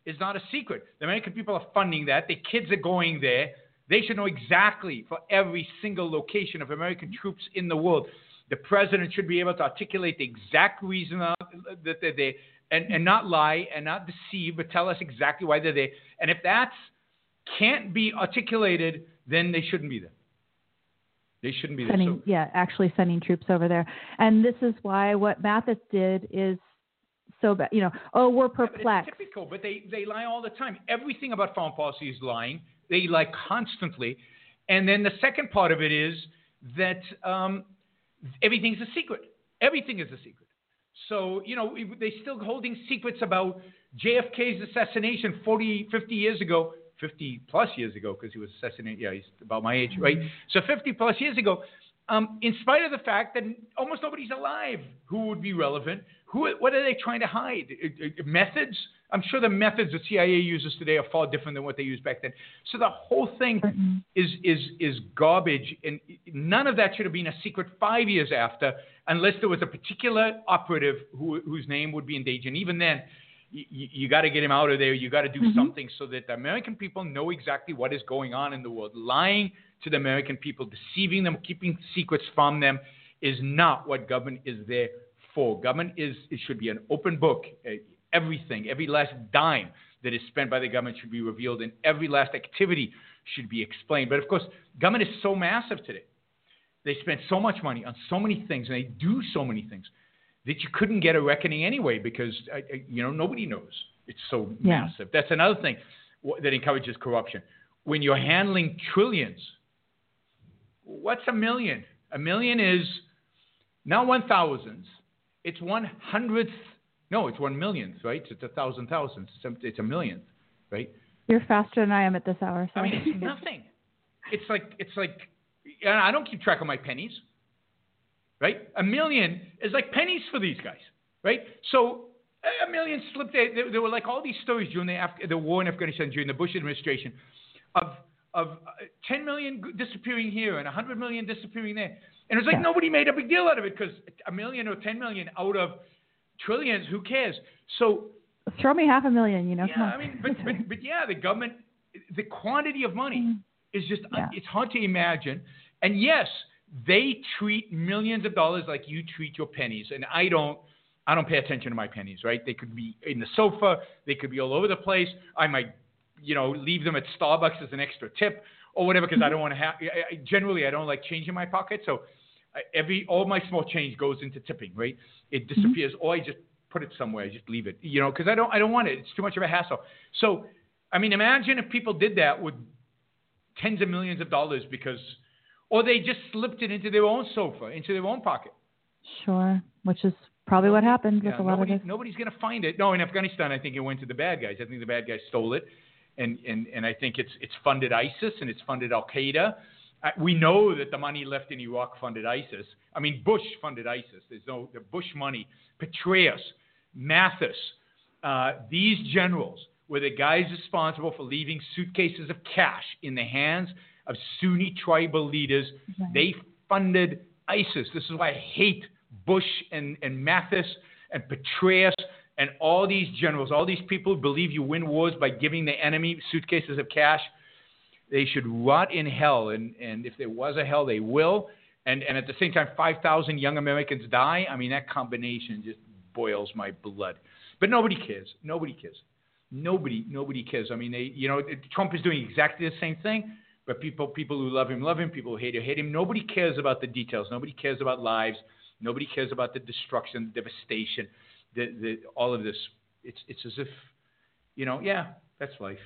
is not a secret. The American people are funding that. The kids are going there. They should know exactly for every single location of American troops in the world. The president should be able to articulate the exact reason that they're there and not lie and not deceive, but tell us exactly why they're there. And if that can't be articulated, then they shouldn't be there. They shouldn't be there. Actually sending troops over there. And this is why what Mathis did is so bad. We're perplexed. Yeah, but it's typical, but they lie all the time. Everything about foreign policy is lying. They lie constantly. And then the second part of it is that everything's a secret. Everything is a secret. So, they're still holding secrets about JFK's assassination 40, 50 years ago. 50 plus years ago, because he was assassinated. Yeah, he's about my age, right? So 50 plus years ago, in spite of the fact that almost nobody's alive who would be relevant. What are they trying to hide? Methods? I'm sure the methods the CIA uses today are far different than what they used back then. So the whole thing is garbage, and none of that should have been a secret 5 years after, unless there was a particular operative whose name would be in danger. And even then, you got to get him out of there. You got to do something so that the American people know exactly what is going on in the world. Lying to the American people, deceiving them, keeping secrets from them is not what government is there for. Government it should be an open book. Everything, every last dime that is spent by the government should be revealed, and every last activity should be explained. But of course, government is so massive today. They spend so much money on so many things, and they do so many things that you couldn't get a reckoning anyway, because nobody knows. It's so massive. That's another thing that encourages corruption. When you're handling trillions, what's a million? A million is not 1,000. It's 1/100th. No, it's 1 millionth, right? It's 1,000 thousandths. It's a millionth, right? You're faster than I am at this hour. So. I mean, it's nothing. It's like I don't keep track of my pennies. Right? A million is like pennies for these guys, right? So a million slipped. There were like all these stories during the war in Afghanistan during the Bush administration of 10 million disappearing here and 100 million disappearing there. And it was like nobody made a big deal out of it, because a million or 10 million out of trillions, who cares? So throw me 500,000, Yeah, I mean, but the government, the quantity of money is just, it's hard to imagine. And yes, they treat millions of dollars like you treat your pennies. And I don't pay attention to my pennies, right? They could be in the sofa. They could be all over the place. I might, leave them at Starbucks as an extra tip or whatever, because I don't want to have, generally I don't like change in my pocket. So all my small change goes into tipping, right? It disappears, or I just put it somewhere. I just leave it, because I don't want it. It's too much of a hassle. So, I mean, imagine if people did that with tens of millions of dollars or they just slipped it into their own sofa, into their own pocket. Sure, which is probably what happened with a lot of this. Nobody's going to find it. No, in Afghanistan, I think it went to the bad guys. I think the bad guys stole it, and I think it's funded ISIS and it's funded Al Qaeda. We know that the money left in Iraq funded ISIS. I mean, Bush funded ISIS. The Bush money, Petraeus, Mathis, these generals were the guys responsible for leaving suitcases of cash in the hands of Sunni tribal leaders. Right. They funded ISIS. This is why I hate Bush and Mathis and Petraeus and all these generals, all these people who believe you win wars by giving the enemy suitcases of cash. They should rot in hell, and if there was a hell, they will. And at the same time, 5,000 young Americans die. I mean, that combination just boils my blood. But nobody cares. Nobody cares. Nobody cares. I mean, Trump is doing exactly the same thing. But people who love him, people who hate him. Nobody cares about the details. Nobody cares about lives. Nobody cares about the destruction, the devastation, all of this. It's as if, that's life.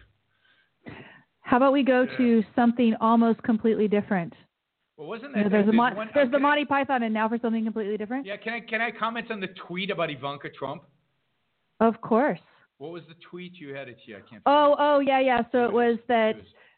How about we go to something almost completely different? Well, wasn't that there's the Monty Python, and now for something completely different? Yeah, can I comment on the tweet about Ivanka Trump? Of course. What was the tweet you had it here? I can't. Yeah. So it was that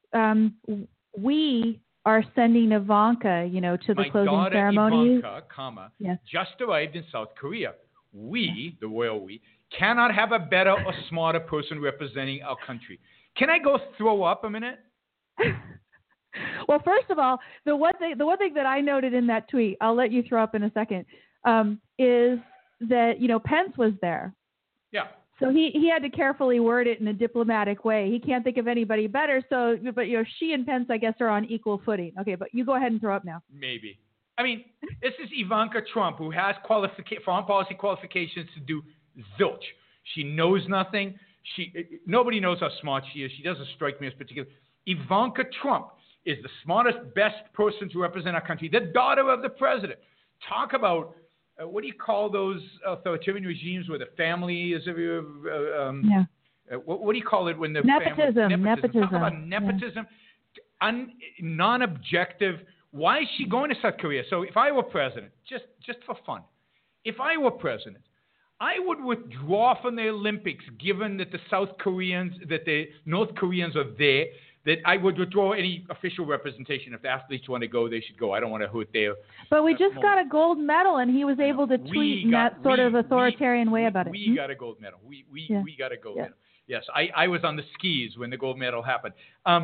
we are sending Ivanka, to the closing ceremony. Ivanka, just arrived in South Korea. We, the royal we, cannot have a better or smarter person representing our country. Can I go throw up a minute? Well, first of all, the one thing that I noted in that tweet, I'll let you throw up in a second, is that Pence was there. Yeah. So he had to carefully word it in a diplomatic way. He can't think of anybody better. So, but she and Pence, I guess, are on equal footing. Okay, but you go ahead and throw up now. Maybe. I mean, this is Ivanka Trump, who has foreign policy qualifications to do zilch. She knows nothing. Nobody knows how smart she is. She doesn't strike me as particular. Ivanka Trump is the smartest, best person to represent our country, the daughter of the president. Talk about, what do you call those authoritarian regimes where the family is... what do you call it when the nepotism. family... Nepotism. Talk about nepotism. Non-objective. Why is she going to South Korea? So if I were president, just for fun, if I were president, I would withdraw from the Olympics, given that the North Koreans are there, that I would withdraw any official representation. If the athletes want to go, they should go. I don't want to hurt their... But we just got a gold medal, and he was able to tweet in that sort of authoritarian way about it. We got a gold medal. We got a gold medal. Yes, I was on the skis when the gold medal happened.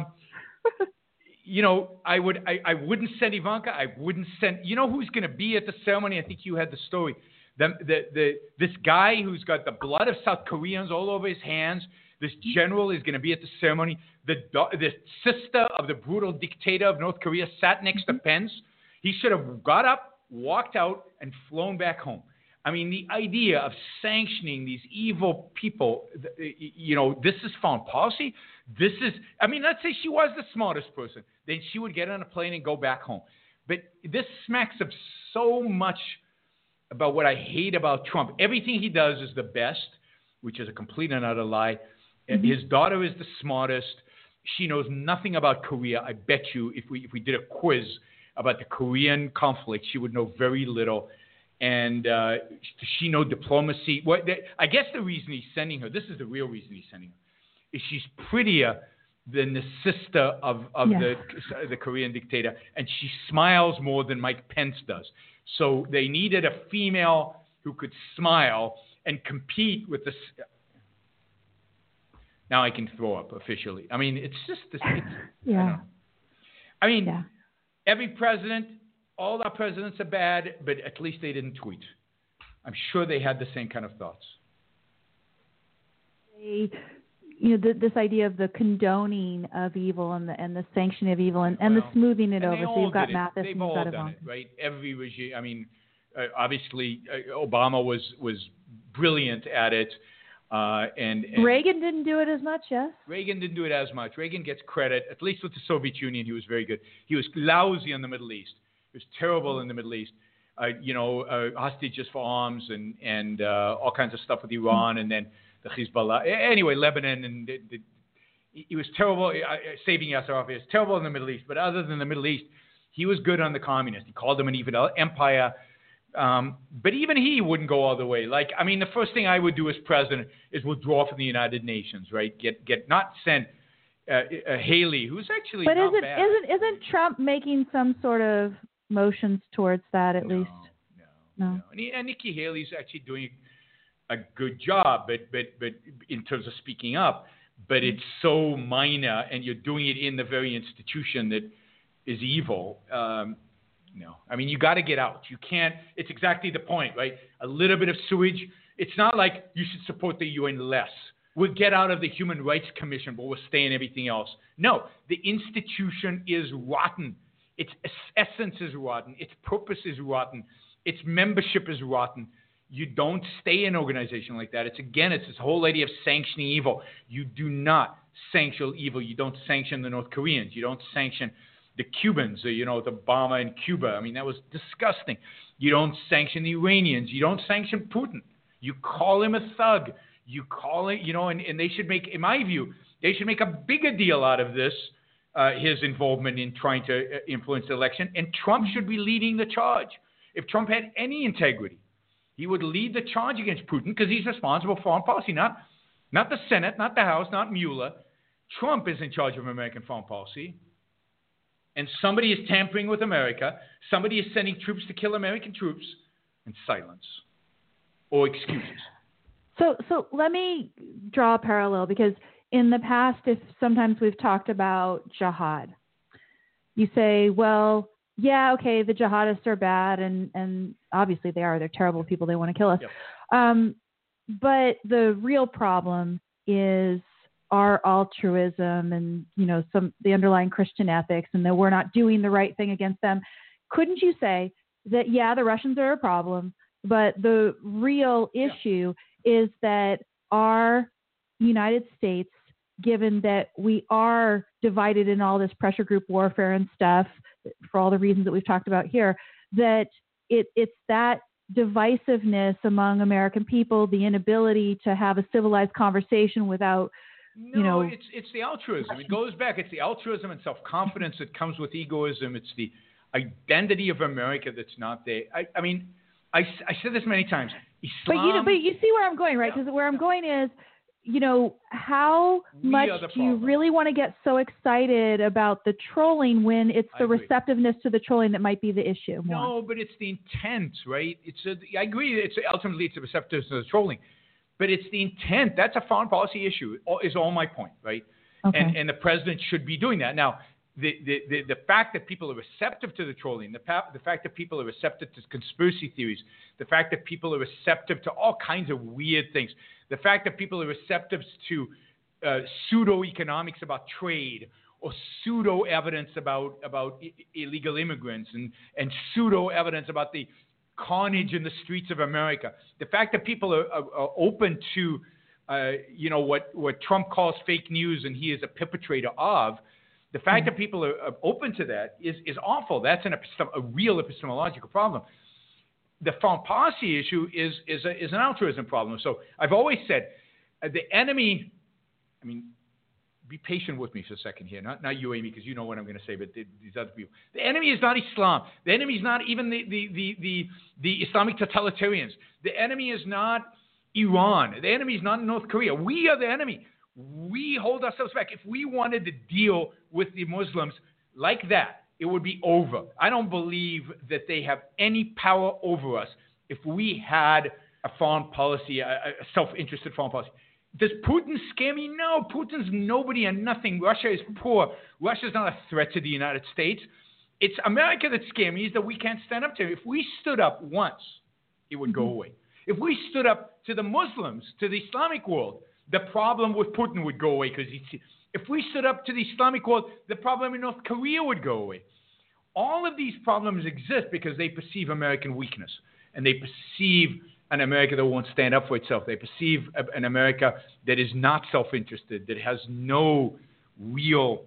I wouldn't send Ivanka. I wouldn't send... You know who's going to be at the ceremony? I think you had the story. This guy who's got the blood of South Koreans all over his hands, this general is going to be at the ceremony. The sister of the brutal dictator of North Korea sat next to Pence. He should have got up, walked out, and flown back home. I mean, the idea of sanctioning these evil people, this is foreign policy. Let's say she was the smartest person. Then she would get on a plane and go back home. But this smacks of so much about what I hate about Trump. Everything he does is the best, which is a complete and utter lie. His daughter is the smartest. She knows nothing about Korea. I bet you if we did a quiz about the Korean conflict, she would know very little. And she know diplomacy. I guess the reason he's sending her, this is the real reason he's sending her, is she's prettier than the sister of the Korean dictator, and she smiles more than Mike Pence does. So they needed a female who could smile and compete with this. Now I can throw up officially. I mean, it's just this. Every president, all our presidents are bad, but at least they didn't tweet. I'm sure they had the same kind of thoughts. This idea of the condoning of evil and the sanctioning of evil and the smoothing it over. So you've got Mathis and you've got Ivanka. They've all done it, right? Every regime. I mean, obviously, Obama was brilliant at it. And Reagan didn't do it as much, yes? Reagan didn't do it as much. Reagan gets credit, at least with the Soviet Union, he was very good. He was lousy in the Middle East. He was terrible in the Middle East. Hostages for arms and all kinds of stuff with Iran, and then the Hezbollah. Anyway, Lebanon, and he was terrible, saving Yasser Arafat. He was terrible in the Middle East, but other than the Middle East, he was good on the communists. He called them an evil empire. But even he wouldn't go all the way. The first thing I would do as president is withdraw from the United Nations, right? Not send Haley, who's actually not bad. Isn't Trump making some sort of motions towards that at least? No. And Nikki Haley's actually doing a good job, but in terms of speaking up, but it's so minor, and you're doing it in the very institution that is evil. No, I mean, you got to get out. You can't. It's exactly the point, right? A little bit of sewage. It's not like you should support the UN less. We'll get out of the Human Rights Commission, but we'll stay in everything else. No, the institution is rotten. Its essence is rotten. Its purpose is rotten. Its membership is rotten. You don't stay in an organization like that. It's this whole idea of sanctioning evil. You do not sanction evil. You don't sanction the North Koreans. You don't sanction the Cubans, the Obama in Cuba. I mean, that was disgusting. You don't sanction the Iranians. You don't sanction Putin. You call him a thug. You call it, and they should make, in my view, they should make a bigger deal out of this, his involvement in trying to influence the election. And Trump should be leading the charge. If Trump had any integrity, he would lead the charge against Putin because he's responsible for foreign policy, not the Senate, not the House, not Mueller. Trump is in charge of American foreign policy. And somebody is tampering with America. Somebody is sending troops to kill American troops. And silence or excuses. So let me draw a parallel, because in the past, if sometimes we've talked about jihad, you say, well, yeah, okay, the jihadists are bad, and obviously they are. They're terrible people. They want to kill us. Yep. but the real problem is our altruism and, the underlying Christian ethics, and that we're not doing the right thing against them. Couldn't you say that, yeah, the Russians are a problem, but the real issue is that our United States, given that we are divided in all this pressure group warfare and stuff, for all the reasons that we've talked about here, that it's that divisiveness among American people, the inability to have a civilized conversation without, it's the altruism. It goes back. It's the altruism and self-confidence that comes with egoism. It's the identity of America that's not there. I said this many times. Islam, but you see where I'm going, right? Because where I'm going is, how much do you really want to get so excited about the trolling when it's the receptiveness to the trolling that might be the issue? No, but it's the intent, right? I agree. Ultimately it's the receptiveness to the trolling, but it's the intent. That's a foreign policy issue. Is all my point, right? Okay. And the president should be doing that. Now, the fact that people are receptive to the trolling, the fact that people are receptive to conspiracy theories, the fact that people are receptive to all kinds of weird things, the fact that people are receptive to pseudo-economics about trade or pseudo-evidence about illegal immigrants and pseudo-evidence about the carnage in the streets of America, the fact that people are open to what Trump calls fake news and he is a perpetrator of, the fact that people are open to that is awful. That's a real epistemological problem. The foreign policy issue is an altruism problem. So I've always said the enemy. I mean, be patient with me for a second here. Not you, Amy, because you know what I'm going to say, but these other people. The enemy is not Islam. The enemy is not even the Islamic totalitarians. The enemy is not Iran. The enemy is not North Korea. We are the enemy. We hold ourselves back. If we wanted to deal with the Muslims like that, it would be over. I don't believe that they have any power over us if we had a foreign policy, a self-interested foreign policy. Does Putin scare me? No. Putin's nobody and nothing. Russia is poor. Russia's not a threat to the United States. It's America that scares me, is that we can't stand up to it. If we stood up once, it would go away. If we stood up to the Muslims, to the Islamic world, the problem with Putin would go away. Because if we stood up to the Islamic world, the problem in North Korea would go away. All of these problems exist because they perceive American weakness, and they perceive an America that won't stand up for itself. They perceive an America that is not self-interested, that has no real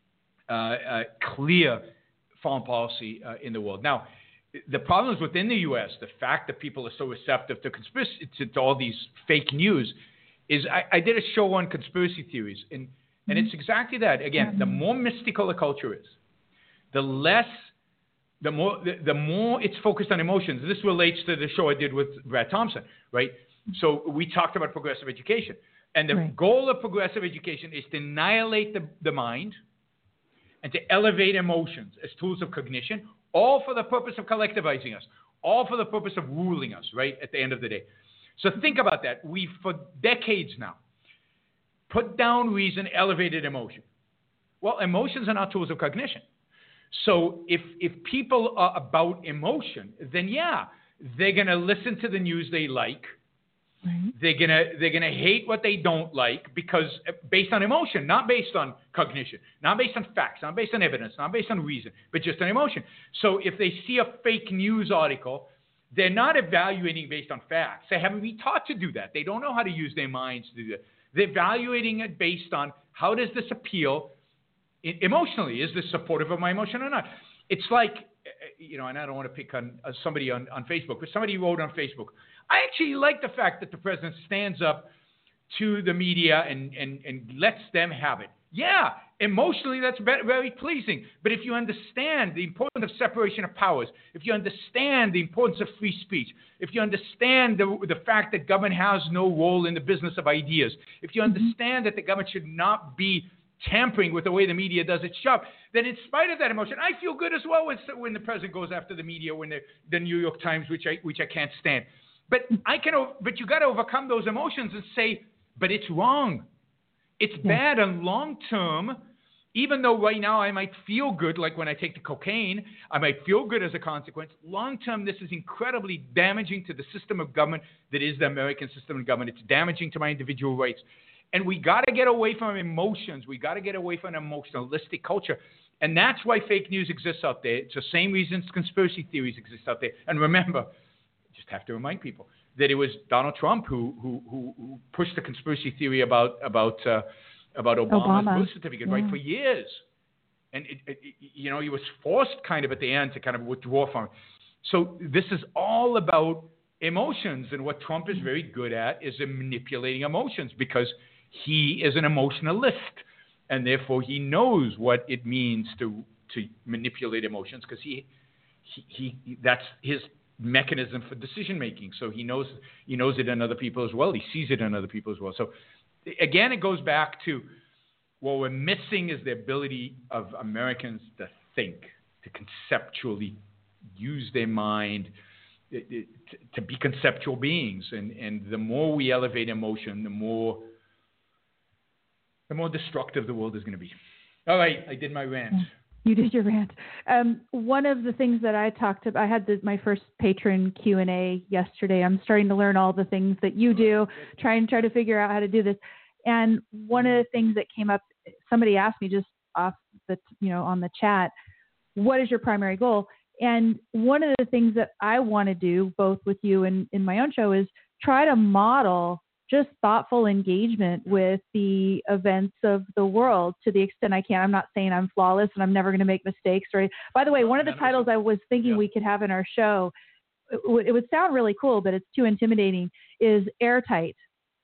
clear foreign policy in the world. Now, the problems within the U.S., the fact that people are so receptive to conspiracy, to all these fake news, is I did a show on conspiracy theories, and it's exactly that. Again, the more mystical a culture is, the more it's focused on emotions. This relates to the show I did with Brad Thompson, right? So we talked about progressive education. And the goal of progressive education is to annihilate the mind and to elevate emotions as tools of cognition, all for the purpose of collectivizing us, all for the purpose of ruling us, right, at the end of the day. So think about that. We've, for decades now, put down reason, elevated emotion. Well, emotions are not tools of cognition. So if people are about emotion, then yeah, they're gonna listen to the news they like. Right. They're gonna hate what they don't like because based on emotion, not based on cognition, not based on facts, not based on evidence, not based on reason, but just on emotion. So if they see a fake news article, they're not evaluating based on facts. They haven't been taught to do that. They don't know how to use their minds to do that. They're evaluating it based on how does this appeal emotionally. Is this supportive of my emotion or not? It's like, and I don't want to pick on somebody on Facebook, but somebody wrote on Facebook, I actually like the fact that the president stands up to the media and lets them have it. Yeah, emotionally that's very pleasing. But if you understand the importance of separation of powers, if you understand the importance of free speech, if you understand the fact that government has no role in the business of ideas, if you understand that the government should not be tampering with the way the media does its job, then in spite of that emotion, I feel good as well when the president goes after the media, when the New York Times, which I can't stand. But you got to overcome those emotions and say, but it's wrong. It's bad and long term. Even though right now I might feel good, like when I take the cocaine, I might feel good as a consequence. Long term, this is incredibly damaging to the system of government that is the American system of government. It's damaging to my individual rights. And we got to get away from emotions. We got to get away from an emotionalistic culture. And that's why fake news exists out there. It's the same reasons conspiracy theories exist out there. And remember, just have to remind people that it was Donald Trump who pushed the conspiracy theory about Obama's birth certificate, right, for years. And, he was forced kind of at the end to kind of withdraw from it. So this is all about emotions. And what Trump is very good at is in manipulating emotions because he is an emotionalist. And therefore, he knows what it means to manipulate emotions because he that's his mechanism for decision making. So he knows it in other people as well. He sees it in other people as well. So again, it goes back to what we're missing is the ability of Americans to think, to conceptually use their mind, to be conceptual beings. And the more we elevate emotion, the more destructive the world is going to be. All right, I did my rant. You did your rant. One of the things that I talked about, I had my first patron Q&A yesterday. I'm starting to learn all the things that you do, try to figure out how to do this. And one of the things that came up, somebody asked me just off the, on the chat, what is your primary goal? And one of the things that I want to do, both with you and in my own show, is try to model just thoughtful engagement with the events of the world to the extent I can. I'm not saying I'm flawless and I'm never going to make mistakes. By the way, one of the titles I was thinking we could have in our show, it would sound really cool, but it's too intimidating, is Airtight.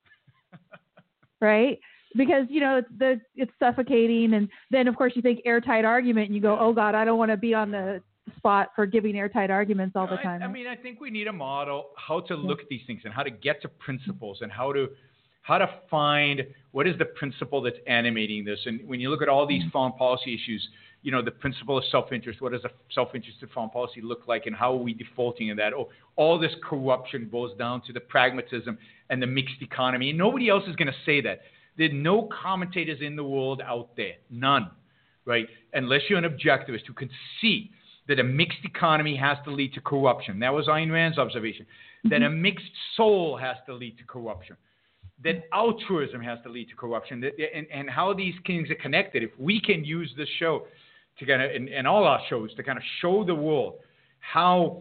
Right? Because, it's suffocating. And then, of course, you think airtight argument and you go, oh, God, I don't want to be on the spot for giving airtight arguments all the time. I think we need a model how to look at these things and how to get to principles and how to find what is the principle that's animating this. And when you look at all these foreign policy issues, the principle of self-interest, what does a self-interested foreign policy look like and how are we defaulting in that? All this corruption boils down to the pragmatism and the mixed economy. And nobody else is going to say that. There are no commentators in the world out there, none, right? Unless you're an objectivist who can see that a mixed economy has to lead to corruption. That was Ayn Rand's observation. That a mixed soul has to lead to corruption. That altruism has to lead to corruption. And how these things are connected. If we can use this show to kind of, and all our shows, to kind of show the world how,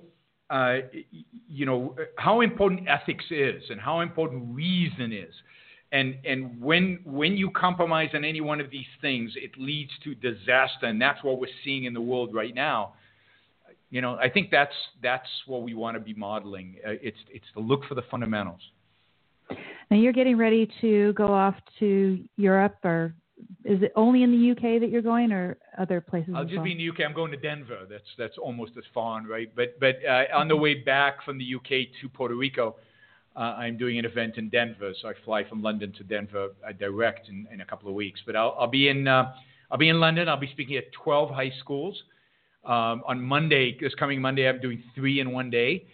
how important ethics is and how important reason is. And when you compromise on any one of these things, it leads to disaster. And that's what we're seeing in the world right now. I think that's what we want to be modeling. It's to look for the fundamentals. Now you're getting ready to go off to Europe, or is it only in the UK that you're going, or other places? I'll just be in the UK. I'm going to Denver. That's almost as far, right? But on the way back from the UK to Puerto Rico, I'm doing an event in Denver. So I fly from London to Denver direct in a couple of weeks. But I'll be in London. I'll be speaking at 12 high schools. On Monday, this coming Monday, I'm doing 3 in one day.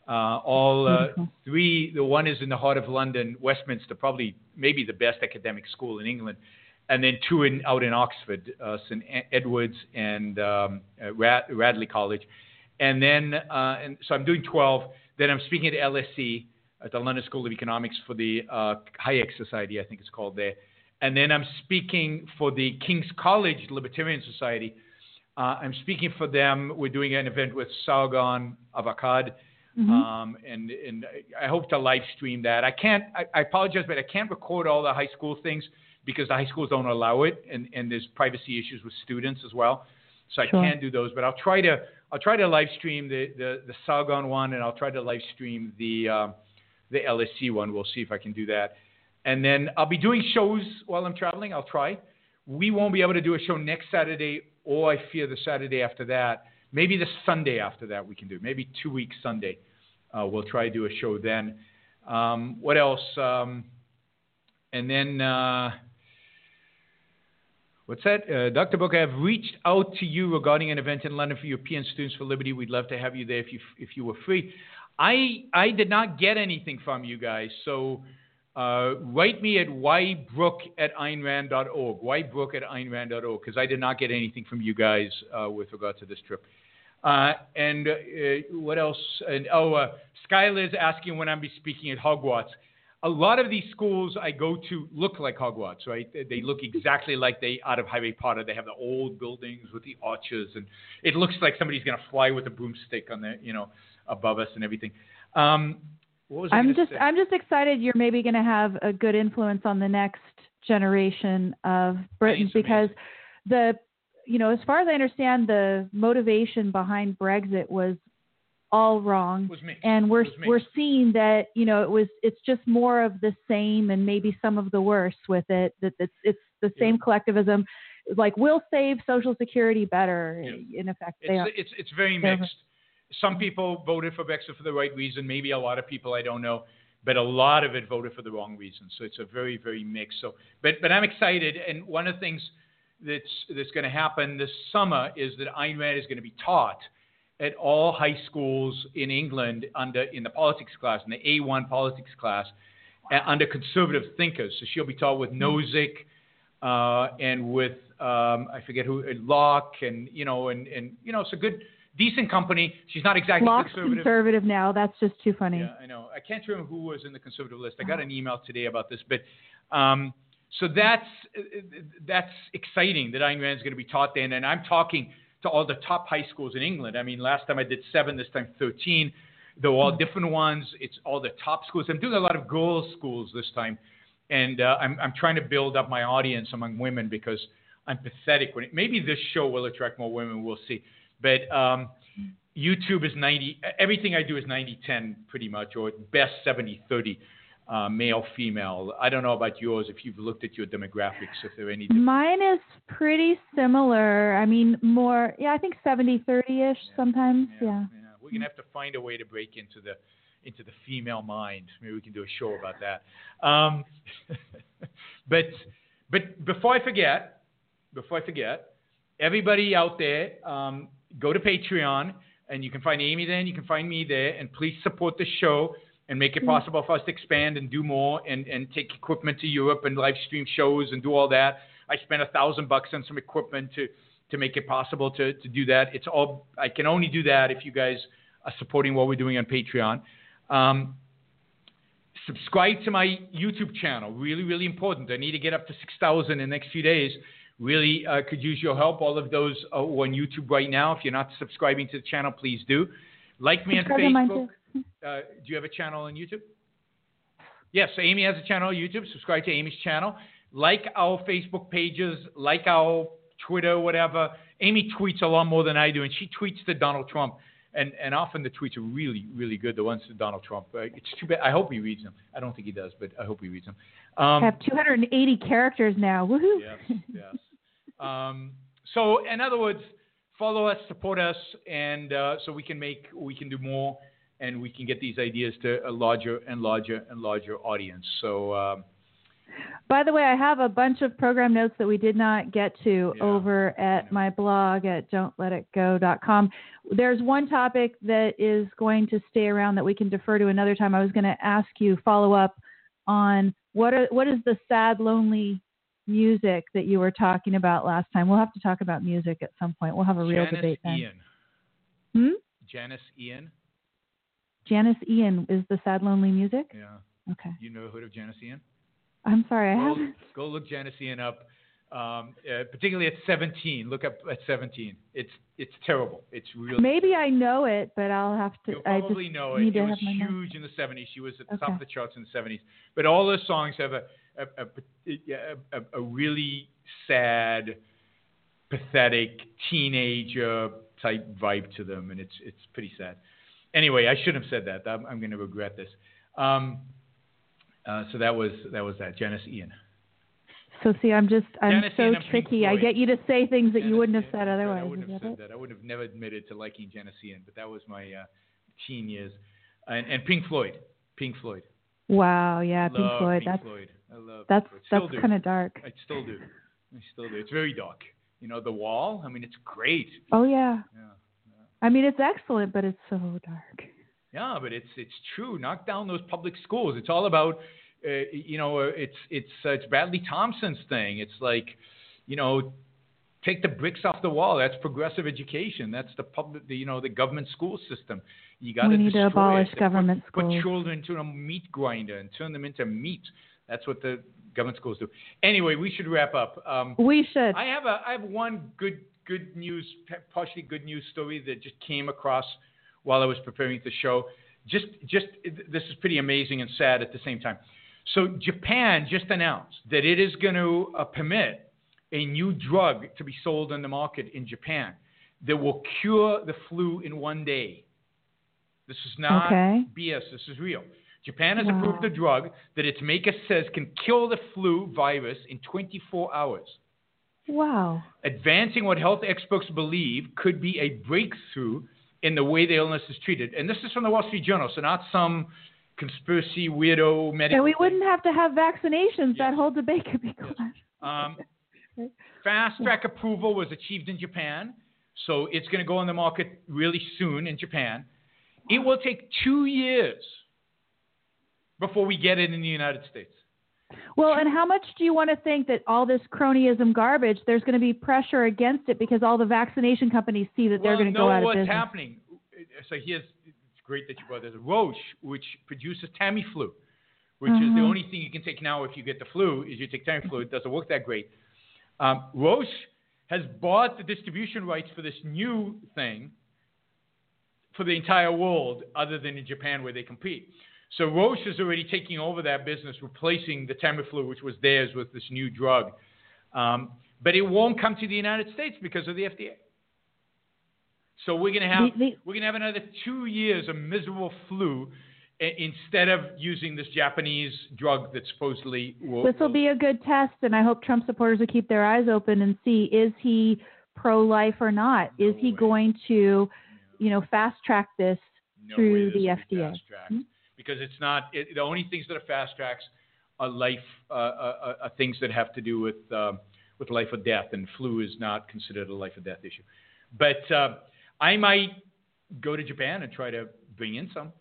Three. The one is in the heart of London, Westminster, maybe the best academic school in England, and then 2 out in Oxford, St Edward's and Radley College, and then so I'm doing 12. Then I'm speaking at LSE at the London School of Economics for the Hayek Society, I think it's called there, and then I'm speaking for the King's College Libertarian Society. I'm speaking for them. We're doing an event with Sargon of Akkad. And I hope to live stream that. I apologize, but I can't record all the high school things because the high schools don't allow it, and there's privacy issues with students as well. So I can't do those, but I'll try to live stream the Sargon one, and I'll try to live stream the LSE one. We'll see if I can do that. And then I'll be doing shows while I'm traveling. I'll try. We won't be able to do a show next Saturday, or I fear the Saturday after that. Maybe the Sunday after that we can do. Maybe 2 weeks Sunday. We'll try to do a show then. What else? And then, what's that? Dr. Booker, I've reached out to you regarding an event in London for European Students for Liberty. We'd love to have you there if you were free. I did not get anything from you guys. So write me at ybrook@aynrand.org, ybrook@aynrand.org, because I did not get anything from you guys with regard to this trip. And what else? And Skylar is asking when I'm be speaking at Hogwarts. A lot of these schools I go to look like Hogwarts, right? They look exactly like they out of Harry Potter. They have the old buildings with the arches, and it looks like somebody's going to fly with a broomstick on the, above us and everything. What was I'm just excited you're maybe going to have a good influence on the next generation of Britons, because as far as I understand, the motivation behind Brexit was all wrong, and we're seeing that it's just more of the same and maybe some of the worse with it. That it's the same collectivism, like we'll save Social Security better. Yeah. In effect, it's very mixed. Some people voted for Brexit for the right reason. Maybe a lot of people, I don't know, but a lot of it voted for the wrong reason. So it's a very, very mixed. So, but I'm excited, and one of the things that's going to happen this summer is that Ayn Rand is going to be taught at all high schools in England in the politics class, in the A1 politics class, under conservative thinkers. So she'll be taught with Nozick and with I forget who, Locke, and it's a good, decent company. She's not exactly Locke's conservative now. That's just too funny. Yeah, I know. I can't remember who was in the conservative list. I got an email today about this, but so that's exciting that Ayn Rand's going to be taught then, and I'm talking to all the top high schools in England. I mean, last time I did 7, this time 13. They're all different ones. It's all the top schools. I'm doing a lot of girls' schools this time, and I'm trying to build up my audience among women because I'm pathetic. Maybe this show will attract more women. We'll see. But YouTube is 90. Everything I do is 90-10 pretty much, or at best 70-30. Male, female. I don't know about yours, if you've looked at your demographics, if there are any different. Mine is pretty similar. I mean, more, I think 70-30-ish sometimes. Yeah. We're going to have to find a way to break into the female mind. Maybe we can do a show about that. But before I forget, everybody out there, go to Patreon, and you can find Amy there, and you can find me there, and please support the show and make it possible for us to expand and do more and take equipment to Europe and live stream shows and do all that. I spent $1,000 on some equipment to make it possible to do that. I can only do that if you guys are supporting what we're doing on Patreon. Subscribe to my YouTube channel. Really, really important. I need to get up to 6,000 in the next few days. Really could use your help. All of those are on YouTube right now. If you're not subscribing to the channel, please do. Like me on Facebook. Do you have a channel on YouTube? Yes, so Amy has a channel on YouTube. Subscribe to Amy's channel. Like our Facebook pages, like our Twitter, whatever. Amy tweets a lot more than I do, and she tweets to Donald Trump. And often the tweets are really, really good, the ones to Donald Trump. It's too bad. I hope he reads them. I don't think he does, but I hope he reads them. I have 280 characters now. Woohoo! Yes. So, in other words, follow us, support us, and so we can do more, and we can get these ideas to a larger and larger and larger audience. So, by the way, I have a bunch of program notes that we did not get to over at my blog at don'tletitgo.com. There's one topic that is going to stay around that we can defer to another time. I was going to ask you follow up on what is the sad, lonely music that you were talking about last time. We'll have to talk about music at some point. We'll have a real debate then. Janice Ian. Janice Ian is the sad, lonely music? Yeah. Okay. You never heard of Janice Ian? I'm sorry, I haven't. Go look Janice Ian up, particularly at 17. Look up at 17. It's terrible. It's really. Maybe I know it, but I'll have to. You'll probably know it. It was huge in the 70s. She was at the top of the charts in the 70s. But all those songs have a really sad, pathetic teenager type vibe to them, and it's pretty sad. Anyway, I shouldn't have said that. I'm going to regret this. So that was that. Janice Ian. So see, I'm so tricky. I get you to say things that you wouldn't have said otherwise. I wouldn't have said that. I would have never admitted to liking Janice Ian, but that was my teen years. And Pink Floyd. Wow, yeah, Pink Floyd. Pink Floyd. I love that's kind of dark. I still do. It's very dark. You know, The Wall. I mean, it's great. Oh yeah. I mean, it's excellent, but it's so dark. Yeah, but it's true. Knock down those public schools. It's all about It's Bradley Thompson's thing. It's like, take the bricks off the wall. That's progressive education. That's the the government school system. You got We need to abolish it. government schools. Put children into a meat grinder and turn them into meat. That's what the government schools do. Anyway, we should wrap up. We should. I have one good news, partially good news story that just came across while I was preparing the show. Just this is pretty amazing and sad at the same time. So Japan just announced that it is going to permit a new drug to be sold on the market in Japan that will cure the flu in 1 day. This is not BS. This is real. Japan has approved a drug that its maker says can kill the flu virus in 24 hours. Wow. Advancing what health experts believe could be a breakthrough in the way the illness is treated. And this is from the Wall Street Journal, so not some conspiracy weirdo medical. And we wouldn't have to have vaccinations. Yes. That whole debate could be gone. Fast track approval was achieved in Japan, so it's going to go on the market really soon in Japan. It will take 2 years before we get it in the United States. Well, and how much do you want to think that all this cronyism garbage, there's going to be pressure against it because all the vaccination companies see that they're going to go out of business? What's happening? So it's great that you brought this. Roche, which produces Tamiflu, which is the only thing you can take now if you get the flu, is you take Tamiflu. It doesn't work that great. Roche has bought the distribution rights for this new thing for the entire world other than in Japan where they compete. So Roche is already taking over that business, replacing the Tamiflu, which was theirs, with this new drug. But it won't come to the United States because of the FDA. So we're going to have another 2 years of miserable flu instead of using this Japanese drug that supposedly will. This will be a good test, and I hope Trump supporters will keep their eyes open and see, is he pro-life or not? Is he going to, fast track this through the FDA? Because it's not the only things that are fast tracks are life are things that have to do with life or death, and flu is not considered a life or death issue. But I might go to Japan and try to bring in some.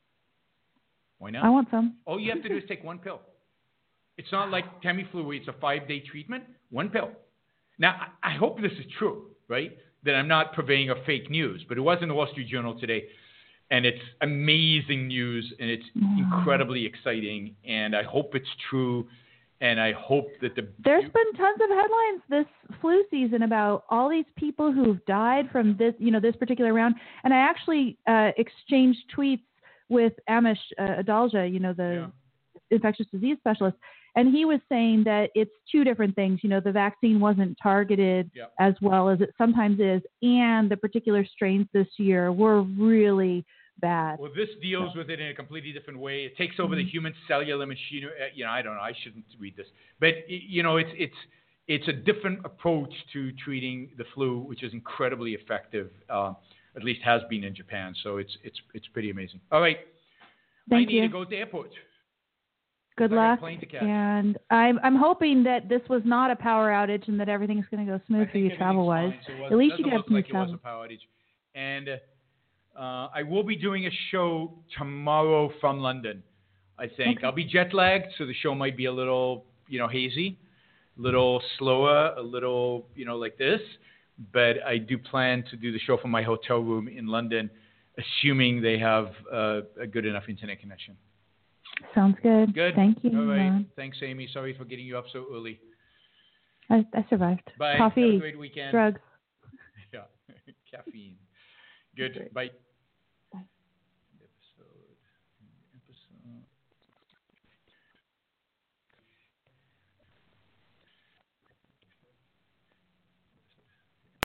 Why not? I want some. All you have to do is take one pill. It's not like Tamiflu where it's a 5-day treatment. One pill. Now, I hope this is true, right? That I'm not purveying of fake news, but it was in the Wall Street Journal today. And it's amazing news, and it's incredibly exciting, and I hope it's true, and I hope that There's been tons of headlines this flu season about all these people who've died from this, this particular round, and I actually exchanged tweets with Amish Adalja, the infectious disease specialist, and he was saying that it's two different things. The vaccine wasn't targeted as well as it sometimes is, and the particular strains this year were really bad. Well, this deals with it in a completely different way. It takes over the human cellular machinery. I don't know. I shouldn't read this, but it's a different approach to treating the flu, which is incredibly effective. At least has been in Japan. So it's pretty amazing. All right, I need to go to the airport. Good luck, and I'm hoping that this was not a power outage and that everything's going to go smooth for you travel-wise. So at least you have smooth travel. It was a power outage, and I will be doing a show tomorrow from London. I think I'll be jet lagged, so the show might be a little, hazy, a little slower, a little, like this. But I do plan to do the show from my hotel room in London, assuming they have a good enough internet connection. Sounds good. Good. Thank you. All right. Thanks, Amy. Sorry for getting you up so early. I survived. Bye. Coffee. Have a great weekend. Drugs. Yeah. Caffeine. Good. Bye. Bye.